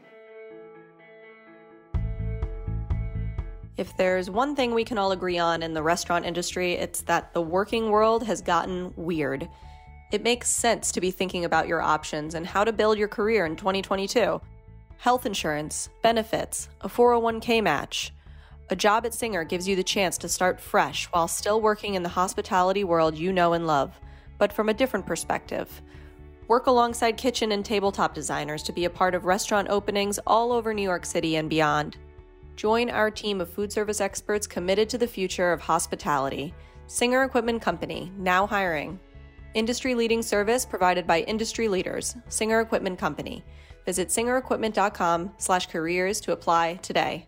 If there's one thing we can all agree on in the restaurant industry, it's that the working world has gotten weird. It makes sense to be thinking about your options and how to build your career in twenty twenty-two. Health insurance, benefits, a four oh one k match. A job at Singer gives you the chance to start fresh while still working in the hospitality world you know and love, but from a different perspective. Work alongside kitchen and tabletop designers to be a part of restaurant openings all over New York City and beyond. Join our team of food service experts committed to the future of hospitality. Singer Equipment Company, now hiring. Industry-leading service provided by industry leaders. Singer Equipment Company. Visit singer equipment dot com slash careers to apply today.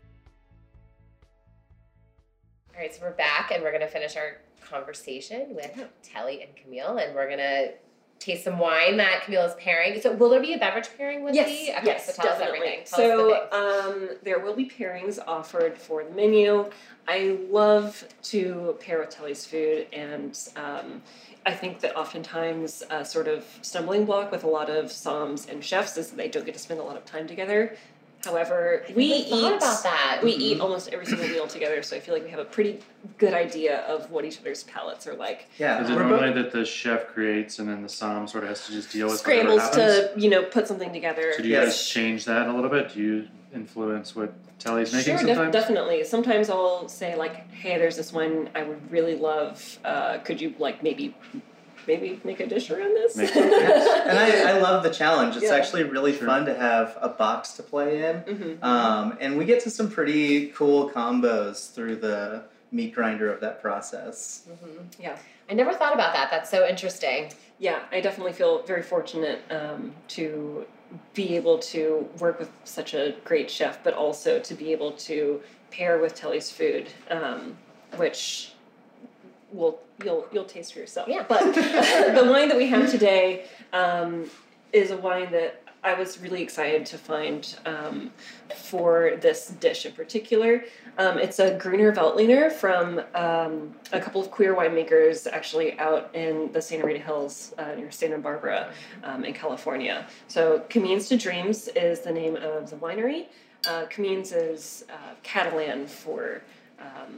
All right, so we're back and we're going to finish our conversation with Telly and Camille, and we're going to taste some wine that Camille is pairing. So will there be a beverage pairing with Yes, the? Okay, yes, so tell definitely. us everything. Tell so us the things. um, there will be pairings offered for the menu. I love to pair with Telly's food, and um, I think that oftentimes a sort of stumbling block with a lot of somms and chefs is that they don't get to spend a lot of time together. However, I we never thought eat about that. we eat almost every single meal together, so I feel like we have a pretty good idea of what each other's palates are like. Yeah. Is it we're normally both- that the chef creates and then the som sort of has to just deal with whatever Scrambles happens? to, you know, put something together. So do you Yes. guys change that a little bit? Do you influence what Telly's making Sure, def- sometimes? definitely. Sometimes I'll say like, "Hey, there's this one I would really love. Uh, could you like maybe, maybe make a dish around this?" Make- and I, I love the challenge. It's Yeah. actually really Sure. fun to have a box to play in. Mhm. Um, and we get to some pretty cool combos through the meat grinder of that process. Mhm. Yeah. I never thought about that. That's so interesting. Yeah, I definitely feel very fortunate um, to be able to work with such a great chef, but also to be able to pair with Telly's food, um, which will you'll you'll taste for yourself. Yeah. But the wine that we have today um, is a wine that I was really excited to find um, for this dish in particular. Um, it's a Gruner Veltliner from um, a couple of queer winemakers actually out in the Santa Rita Hills uh, near Santa Barbara um, in California. So Camines to Dreams is the name of the winery. Uh, Camines is uh, Catalan for, um,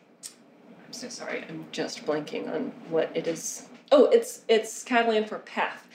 I'm so sorry, I'm just blanking on what it is. Oh, it's it's Catalan for path.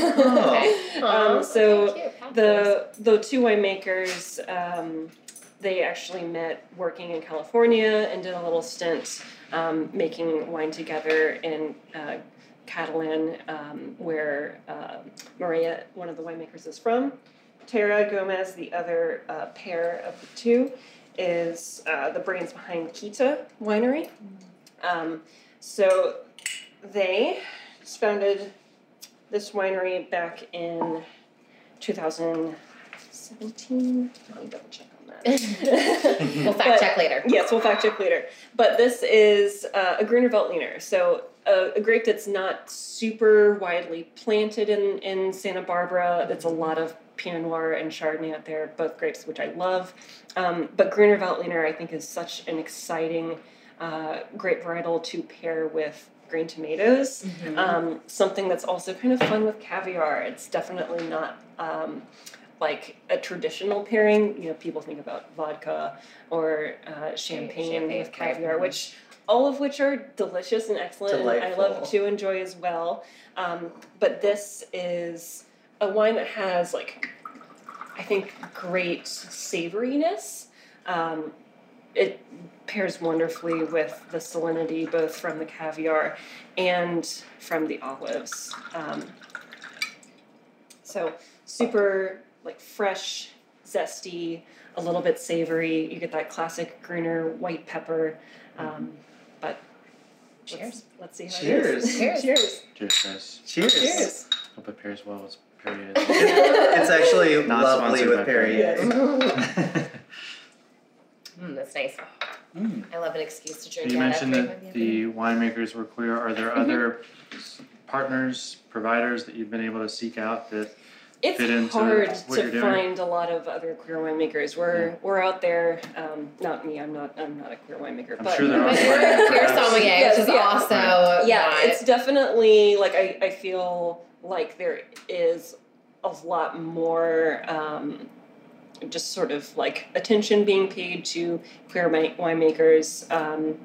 Okay. Aw, um, so cute. That's the the two winemakers, um, they actually met working in California and did a little stint um, making wine together in uh, Catalan, um, where uh, Maria, one of the winemakers, is from. Tara Gomez, the other uh, pair of the two, is uh, the brains behind Kita Winery. Um, so they just founded this winery back in two thousand seventeen. Let me double check on that. We'll fact But- check later. Yes, we'll fact check later. But this is uh, a Gruner Veltliner, so a, a grape that's not super widely planted in, in Santa Barbara. That's a lot of Pinot Noir and Chardonnay out there, both grapes which I love. Um, but Gruner Veltliner, I think, is such an exciting uh, grape varietal to pair with green tomatoes. Mm-hmm. Um, something that's also kind of fun with caviar. It's definitely not um, like a traditional pairing. You know, people think about vodka or uh, champagne, Champagne, with right. caviar, which all of which are delicious and excellent, and I love Delightful. to enjoy as well. Um, but this is a wine that has like, I think, great savoriness. Um, it pairs wonderfully with the salinity, both from the caviar and from the olives. Um, so super like fresh, zesty, a little bit savory. You get that classic Gruner white pepper. Um, but Cheers. Let's, let's see how Cheers. it is. Cheers. Cheers. Cheers, guys. Cheers. Cheers. Hope it pairs well with Perrier. It's actually Not lovely sponsored with by Perrier. Yes. Mm, that's nice. Mm. I love an excuse to drink. You that mentioned after that my the winemakers were queer. Are there other partners, providers that you've been able to seek out that It's fit into hard what to you're doing? find a lot of other queer winemakers. We're Yeah. we're out there. Um, not me. I'm not. I'm not a queer winemaker. I'm but sure there are But some you're a queer perhaps. sommelier, Yes, which is yeah. also yeah, not- it's definitely like I, I feel like there is a lot more um, just sort of like attention being paid to queer wi- winemakers. Um,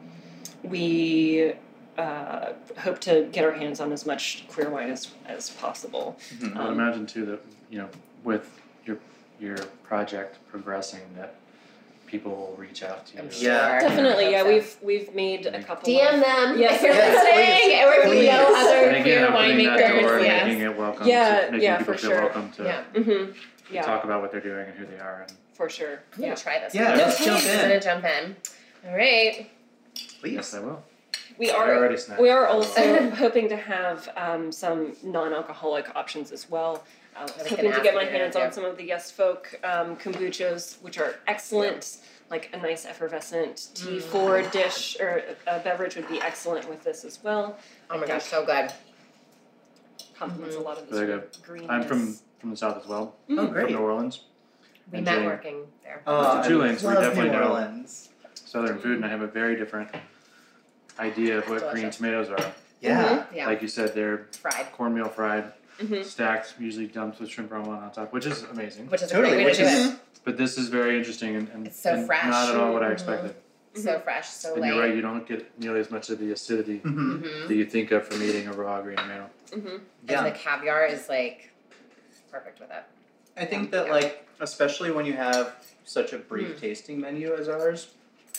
we uh, hope to get our hands on as much queer wine as, as possible. Mhm. I would Um, imagine too that, you know, with your your project progressing, that people will reach out to you. I'm Yeah. sure. Definitely, I yeah. hope so. We've we've made a couple. D M of, them Yes, if you're yes, listening, or if you please. know And other again, queer opening that door winemakers. and Yes. making it welcome, Yeah, to, making yeah, people for feel sure. welcome to, Yeah. Mm-hmm. to Yeah, talk about what they're doing and who they are. And for sure. I'm gonna Yeah, try this. Yeah, one. let's Okay, jump I'm in. gonna jump in. All right. Please. yes, I will. we I are. already snapped. We are I will. also hoping to have um, some non-alcoholic options as well. Uh, I was hoping gonna to ask get my if you're hands gonna on do- some of the Yes Folk um, kombuchas, which are excellent. Like a nice effervescent tea Mm. forward dish or a beverage would be excellent with this as well. Oh my I gosh, think so good. complements Mhm. a lot of the Very sort of greenness. I'm from from the south as well, Oh, Mm. from great. New Orleans. We And met Jane. working there. Oh, Mister I Julian's, we love definitely New know. Orleans. Southern food, and I have a very different idea of what green Delicious. tomatoes are. Yeah. Yeah, Like you said, they're fried, cornmeal fried, Mhm. stacked, usually dumped with shrimp romaine on top, which is amazing. which is a Totally, great way which to do is- it. But this is very interesting and, and, It's so and fresh. not at all what I Mhm. expected. So fresh, so And light. you're right, you don't get nearly as much of the acidity Mm-hmm. Mm-hmm. that you think of from eating a raw green tomato. Mm-hmm. And Yeah. the caviar is like perfect with it. I think that Yeah. like especially when you have such a brief Mm. tasting menu as ours,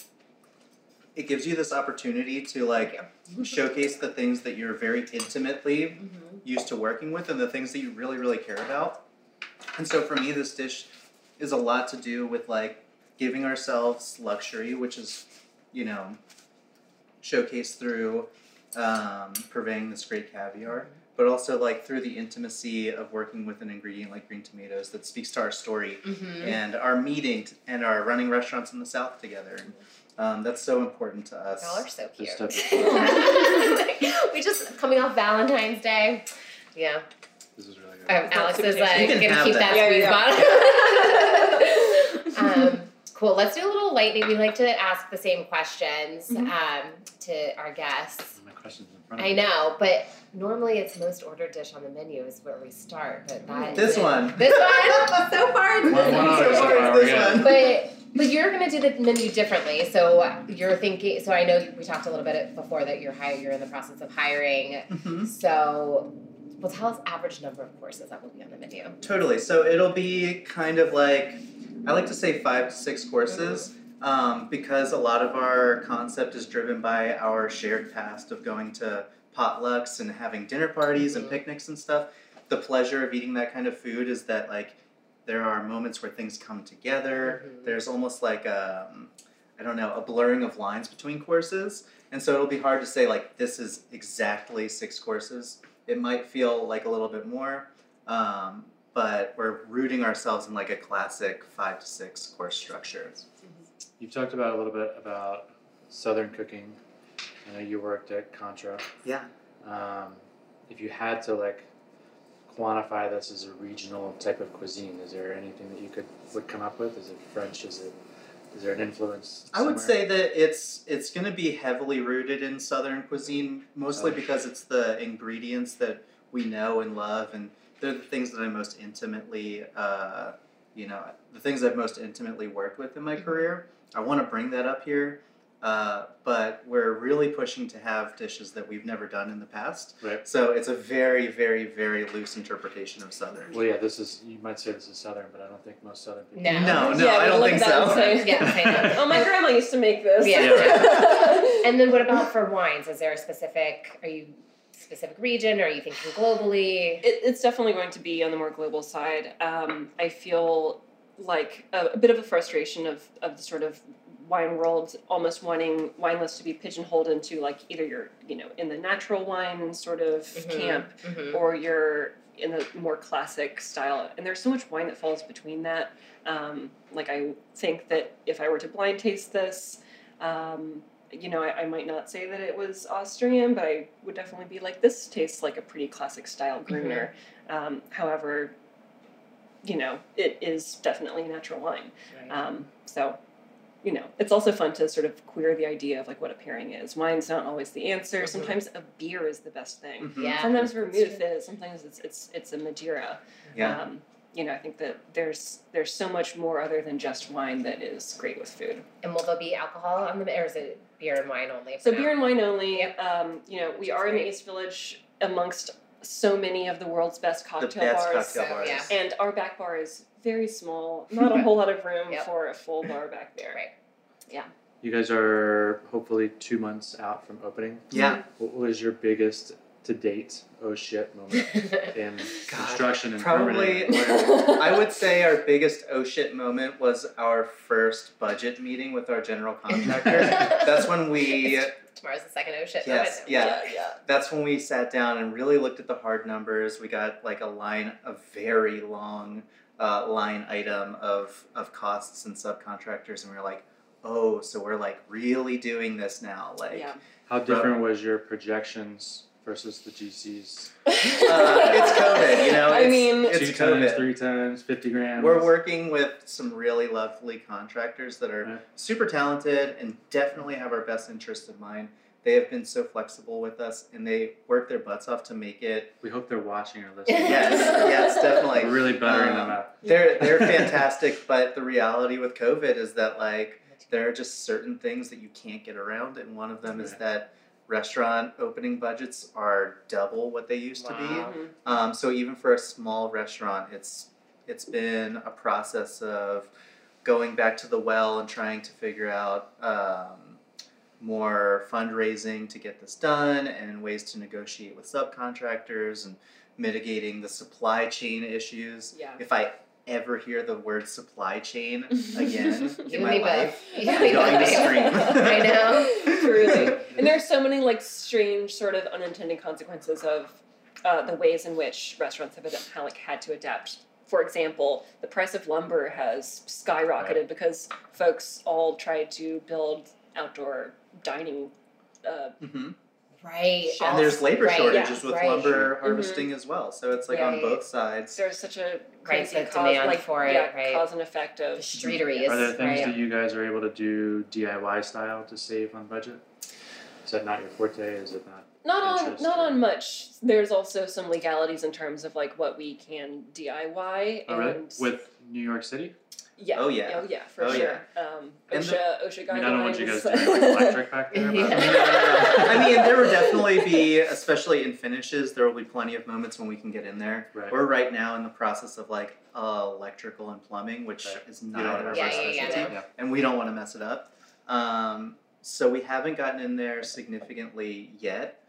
it gives you this opportunity to like showcase the things that you're very intimately Mm-hmm. used to working with and the things that you really, really care about. And so for me, this dish is a lot to do with like giving ourselves luxury, which is, you know, showcased through um, purveying this great caviar, but also like through the intimacy of working with an ingredient like green tomatoes that speaks to our story Mm-hmm. and our meeting t- and our running restaurants in the South together. And, um, that's so important to us. Y'all are so cute. This stuff is We just coming off Valentine's Day. Yeah. This is really Um, good. Alex super is tasty. like You can gonna have keep that. that Yeah, squeeze bottom. um, cool. Let's do a little lightning. We like to ask the same questions Mhm. um, to our guests. My question's in front of I me. know, but normally it's most ordered dish on the menu is where we start. But that This isn't- one. This one. So far, it's One- this one one. other So so far, far, it's we're this good. one. But but you're gonna do the menu differently. So you're thinking. So I know we talked a little bit before that you're hire, You're in the process of hiring. Mhm. So, well, tell us average number of courses that will be on the menu. Totally. So it'll be kind of like, I like to say five to six courses um, because a lot of our concept is driven by our shared past of going to potlucks and having dinner parties Mm-hmm. and picnics and stuff, the pleasure of eating that kind of food is that like there are moments where things come together. Mhm. There's almost like a, I don't know, a blurring of lines between courses. And so it'll be hard to say like this is exactly six courses. It might feel like a little bit more, um, but we're rooting ourselves in like a classic five to six course structure. You've talked about a little bit about Southern cooking. I know you worked at Contra. Yeah. Um, if you had to like quantify this as a regional type of cuisine, is there anything that you could would come up with? Is it French? Is it is there an influence? I would somewhere? say that it's it's going to be heavily rooted in Southern cuisine, mostly Oh. because it's the ingredients that we know and love, and they're the things that I most intimately, uh, you know, the things I've most intimately worked with in my career. I want to bring that up here, uh, but we're really pushing to have dishes that we've never done in the past. Right. So it's a very, very, very loose interpretation of Southern. Well, yeah, this is, you might say this is Southern, but I don't think most Southern people. No. No, no, Yeah, I we'd don't look think at that so. and say, Yeah, same thing. oh, my grandma used to make this. Yeah. And then what about for wines? Is there a specific, are you specific region, or are you thinking globally? It, it's definitely going to be on the more global side. Um, I feel like a, a bit of a frustration of, of the sort of wine world almost wanting wine lists to be pigeonholed into like either you're, you know, in the natural wine sort of Mhm. camp, Mhm. or you're in the more classic style. And there's so much wine that falls between that. Um, like I think that if I were to blind taste this, um, you know, I, I might not say that it was Austrian, but I would definitely be like, this tastes like a pretty classic style Gruner. Um, however, you know, it is definitely a natural wine. Right. Um, so, you know, it's also fun to sort of queer the idea of like what a pairing is. Wine's not always the answer. Mhm. Sometimes a beer is the best thing. Mhm. Yeah. Sometimes That's vermouth true. is. Sometimes it's it's it's a Madeira. Yeah. Um, you know, I think that there's there's so much more other than just wine that is great with food. And will there be alcohol on the, or is it beer and wine only? So for beer now? and wine only. Yep. Um, you know, we Which is are in the great. East Village amongst so many of the world's best The cocktail best bars. cocktail So, bars. yeah. And our back bar is very small. Not a whole lot of room Yep. for a full bar back there. Right. You guys are hopefully two months out from opening. Yeah. What was your biggest to date oh shit moment in construction and Probably, permitting? I would say our biggest oh shit moment was our first budget meeting with our general contractor. That's when we, Tomorrow's the second oh shit yes, moment. yeah. yeah. That's when we sat down and really looked at the hard numbers. We got like a line, a very long uh, line item of, of costs and subcontractors, and we were like, oh, so we're like really doing this now. Like, Yeah. How different was your projections versus the G Cs? uh, it's COVID, you know. I It's, mean- it's Two times, COVID. three times, fifty grams. We're working with some really lovely contractors that are Right. super talented and definitely have our best interest in mind. They have been so flexible with us, and they work their butts off to make it. We hope they're watching or listening. Yes, yes, definitely. We're really buttering them Um, up. They're they're fantastic, but the reality with COVID is that like there are just certain things that you can't get around, and one of them is Right. that restaurant opening budgets are double what they used to be. Wow. Mhm. Um, so even for a small restaurant, it's it's been a process of going back to the well and trying to figure out um, more fundraising to get this done, and ways to negotiate with subcontractors and mitigating the supply chain issues. Yeah. If I ever hear the word supply chain again You in and my me life, both. You and I'm me going to both. scream. I know. Truly. And there's so many like strange sort of unintended consequences of uh, the ways in which restaurants have, ad- have like had to adapt. For example, the price of lumber has skyrocketed Right. because folks all tried to build outdoor dining. Uh, Mhm. Right. And there's labor right, shortages yeah, with right. lumber Mhm. harvesting as well. So it's like Yeah, on yeah, both sides. there's such a Right, crazy the cause, demand like, for it, yeah, right. cause and effect of The streetery is Are there things right. that you guys are able to do D I Y style to save on budget? Is that not your forte? Is it not? Not on interest not or- on much. There's also some legalities in terms of like what we can D I Y Oh, and really? With New York City? yeah, Oh, yeah. oh yeah, for Oh, sure. Um, And OSHA, OSHA guidelines. I mean, I don't want you guys doing like electric back there, but Yeah. I mean, there will definitely be, especially in finishes, there will be plenty of moments when we can get in there. Right. We're right now in the process of like uh, electrical and plumbing, which Right. is You not don't our wanna Yeah, first yeah, yeah, specialty, no. Yeah. and we don't want to mess it up. Um, so we haven't gotten in there significantly yet,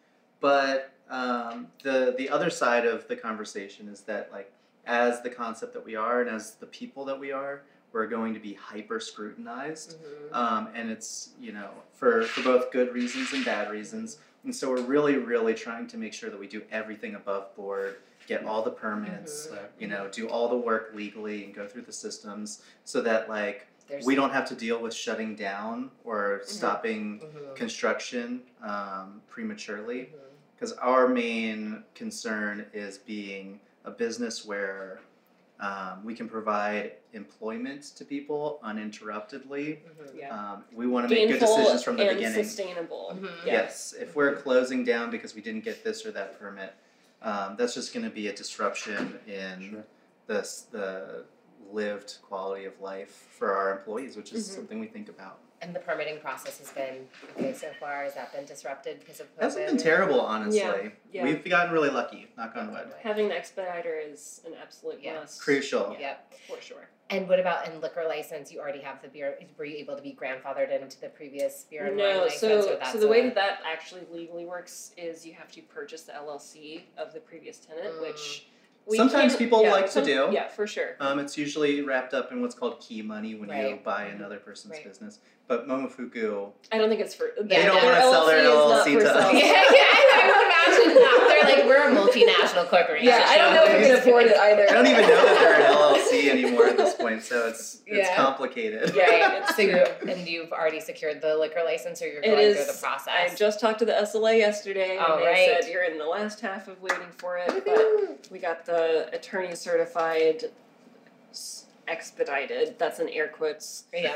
but um, the the other side of the conversation is that like as the concept that we are and as the people that we are, we're going to be hyper scrutinized, Mhm. um, and it's you know for for both good reasons and bad reasons. And so we're really really trying to make sure that we do everything above board, get all the permits, Mhm. you know, do all the work legally and go through the systems so that like There's we don't have to deal with shutting down or stopping Mhm. construction um, prematurely. Mhm. Because our main concern is being a business where um, we can provide employment to people uninterruptedly. Mhm. Yeah. Um, we want to make good Gainful decisions from the and beginning. sustainable. Mhm. Yeah. Yes, if we're closing down because we didn't get this or that permit, um, that's just going to be a disruption in Sure. the the lived quality of life for our employees, which is Mhm. something we think about. And the permitting process has been okay so far. Has that been disrupted because of COVID? It hasn't been terrible, honestly. Yeah, yeah. We've gotten really lucky, knock on wood. Having an expediter is an absolute Yeah. must. Crucial. Yep. For sure. And what about in liquor license? You already have the beer. Were you able to be grandfathered into the previous beer and wine No, license? so or that's so the way a- that that actually legally works is you have to purchase the L L C of the previous tenant, Mm. which we Sometimes can- people yeah, like to some- do. Yeah, for sure. Um, it's usually wrapped up in what's called key money when you Right. buy another person's Right. business. But Momofuku, I don't think it's for. They their- don't their wanna sell their is L L not C for to sale. us. yeah, yeah, I would imagine that. They're like, we're a multinational corporation. Yeah, I don't know if we can afford it either. I don't even know that they're an L L C anymore at this point, so it's it's Yeah. complicated. Yeah, it's So you and you've already secured the liquor license, or you're It going is. through the process. I just talked to the S L A yesterday, and All they right. said you're in the last half of waiting for it, but Woohoo. we got the attorney certified s- expedited. That's in air quotes. Yeah.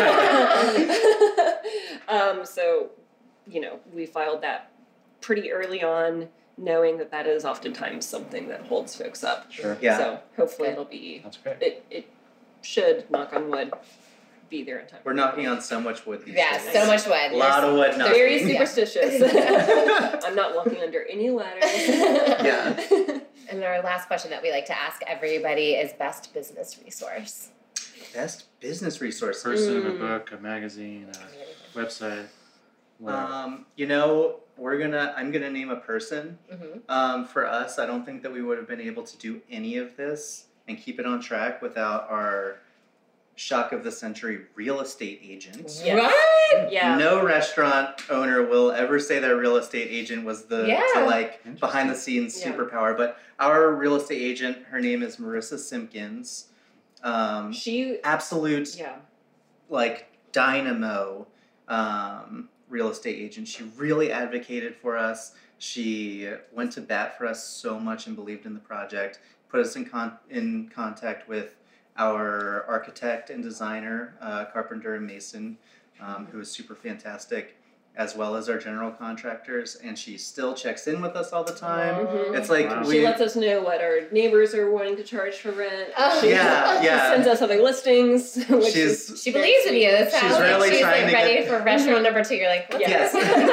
um, so, you know, we filed that pretty early on, knowing that that is oftentimes something that holds folks up. Sure. Yeah. So hopefully Good. it'll be. That's great. It it should, knock on wood, be there in time. We're knocking on so much wood these Yeah, days. so much wood. A lot of wood knocking. Very Yeah. superstitious. I'm not walking under any ladders. Yeah. And our last question that we like to ask everybody is best business resource. Best business resources. Person, a Mm. book, a magazine, a website. Whatever. Um, you know, we're gonna. I'm gonna name a person. Mm-hmm. Um, for us, I don't think that we would have been able to do any of this and keep it on track without our shock of the century real estate agent. Yes. What? Yeah. No restaurant owner will ever say their real estate agent was the, Yeah. the like Interesting. behind the scenes Yeah. superpower. But our real estate agent, her name is Marissa Simpkins. Um, She. absolute Yeah. like dynamo um, real estate agent. She really advocated for us. She went to bat for us so much and believed in the project. Put us in con- in contact with our architect and designer, uh, carpenter and mason, um, who is super fantastic, as well as our general contractors. And she still checks in with us all the time. Mhm. It's like Wow. She we. lets us know what our neighbors are wanting to charge for rent. Oh. She, Yeah, she yeah. sends us other listings. Which She's- is She believes in you. That's She's how really she's trying like to ready get- for restaurant number two. You're like, what's Yes.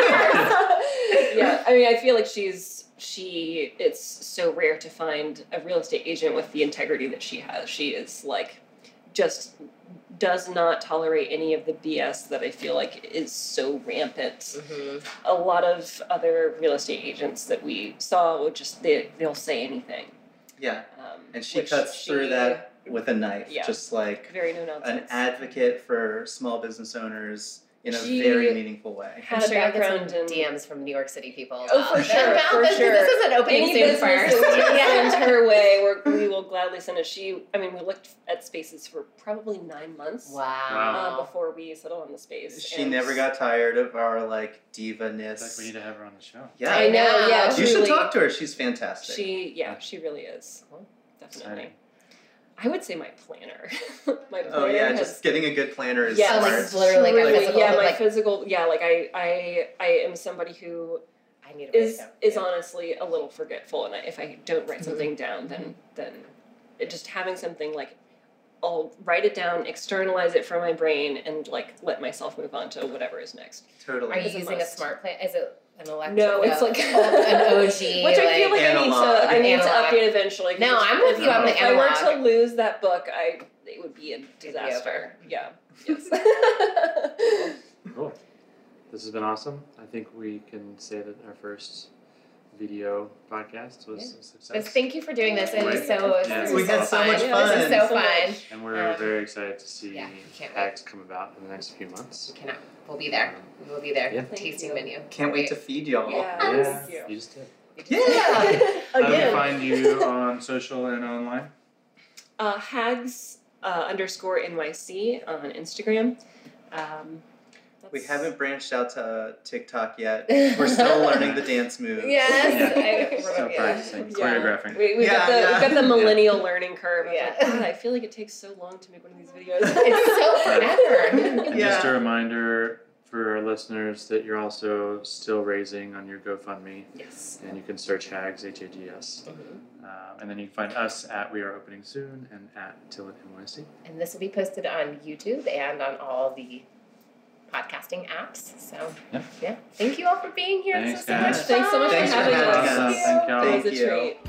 this? yeah, I mean, I feel like she's she. It's so rare to find a real estate agent with the integrity that she has. She is like, just does not tolerate any of the B S that I feel like is so rampant. Mhm. A lot of other real estate agents that we saw would just they they'll say anything. Yeah, Um, and she which cuts she- through that with a knife, Yeah. just like Very no an nonsense. advocate for small business owners in a She very meaningful way. Had I'm a sure you'll get background some in D Ms from New York City people. Oh, for Uh, sure, about for this, sure. This is an opening Any soon business first. that Yeah. sends her way, we're, we will gladly send it. She, I mean, we looked at spaces for probably nine months Wow. uh, before we settled on the space. She and never got tired of our like diva-ness. It's like we need to have her on the show. Yeah, I know, yeah. you should truly. talk to her. She's fantastic. She, yeah, she really is. Definitely. Exciting. I would say my planner. my planner oh yeah, has just getting a good planner is yeah, Oh, like smart. it's literally like a truly, physical, yeah, my like- physical, yeah, like I, I, I am somebody who I need to write is it down. is Yeah. honestly a little forgetful, and I, if I don't write Mhm. something down, then then it just having something like I'll write it down, externalize it from my brain, and like let myself move on to whatever is next. Totally. Are you It's a using a must. smart plan? Is it an electric? No, it's like an O G. which I feel like I need Analog. to I need Analog. to update eventually. 'cause No, if- I'm with you on the If I were analog. to lose that book, I it would be a be disaster. Yeah. Yes. Cool. This has been awesome. I think we can say that our first video podcast was Yeah. a success. But thank you for doing this. It was Right. so, Yeah. this We was had so so fun. much This fun. is so So fun. much. And we're Um, very excited to see yeah, can't wait. Hags come about in the next few months. We cannot. We'll be there. We will be there. Yeah. Thank Tasting you. menu. Can't wait to feed y'all. Yeah. Yeah, Thank you. you just did. Yeah. How do we Again. find you on social and online? Uh, hags uh, underscore N Y C on Instagram. Um, We that's- haven't branched out to uh, TikTok yet. We're still learning the dance moves. Yes. Yeah. I, Still we're, yeah. practicing, Yeah. choreographing. We, we've, Yeah, got the, yeah. we've got the millennial learning curve. Of Yeah. like, God, I feel like it takes so long to make one of these videos. It's so forever. And Yeah. just a reminder for our listeners that you're also still raising on your GoFundMe, Yes. and you can search Hags, H A G S. Um, and then you can find us at We Are Opening Soon and at Till It N Y C. And this will be posted on YouTube and on all the podcasting apps. So, Yeah. yeah. Thank you all for being here. Thanks, this was so guys. much Thanks so much fun. Thanks for for having having us. us. Thank y'all. It was a Thank you.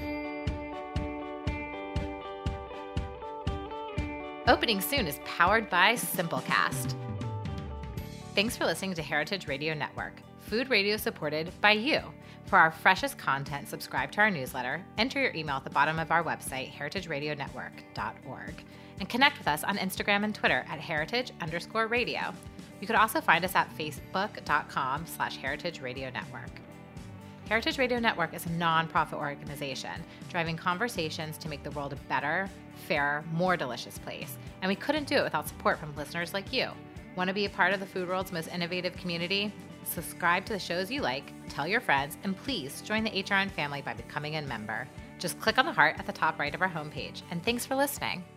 treat. Opening Soon is powered by Simplecast. Thanks for listening to Heritage Radio Network, food radio supported by you. For our freshest content, subscribe to our newsletter, enter your email at the bottom of our website, heritage radio network dot org, and connect with us on Instagram and Twitter at heritage underscore radio. You could also find us at facebook.com slash heritage radio network. Heritage Radio Network is a nonprofit organization driving conversations to make the world a better, fairer, more delicious place. And we couldn't do it without support from listeners like you. Want to be a part of the food world's most innovative community? Subscribe to the shows you like, tell your friends, and please join the H R N family by becoming a member. Just click on the heart at the top right of our homepage. And thanks for listening.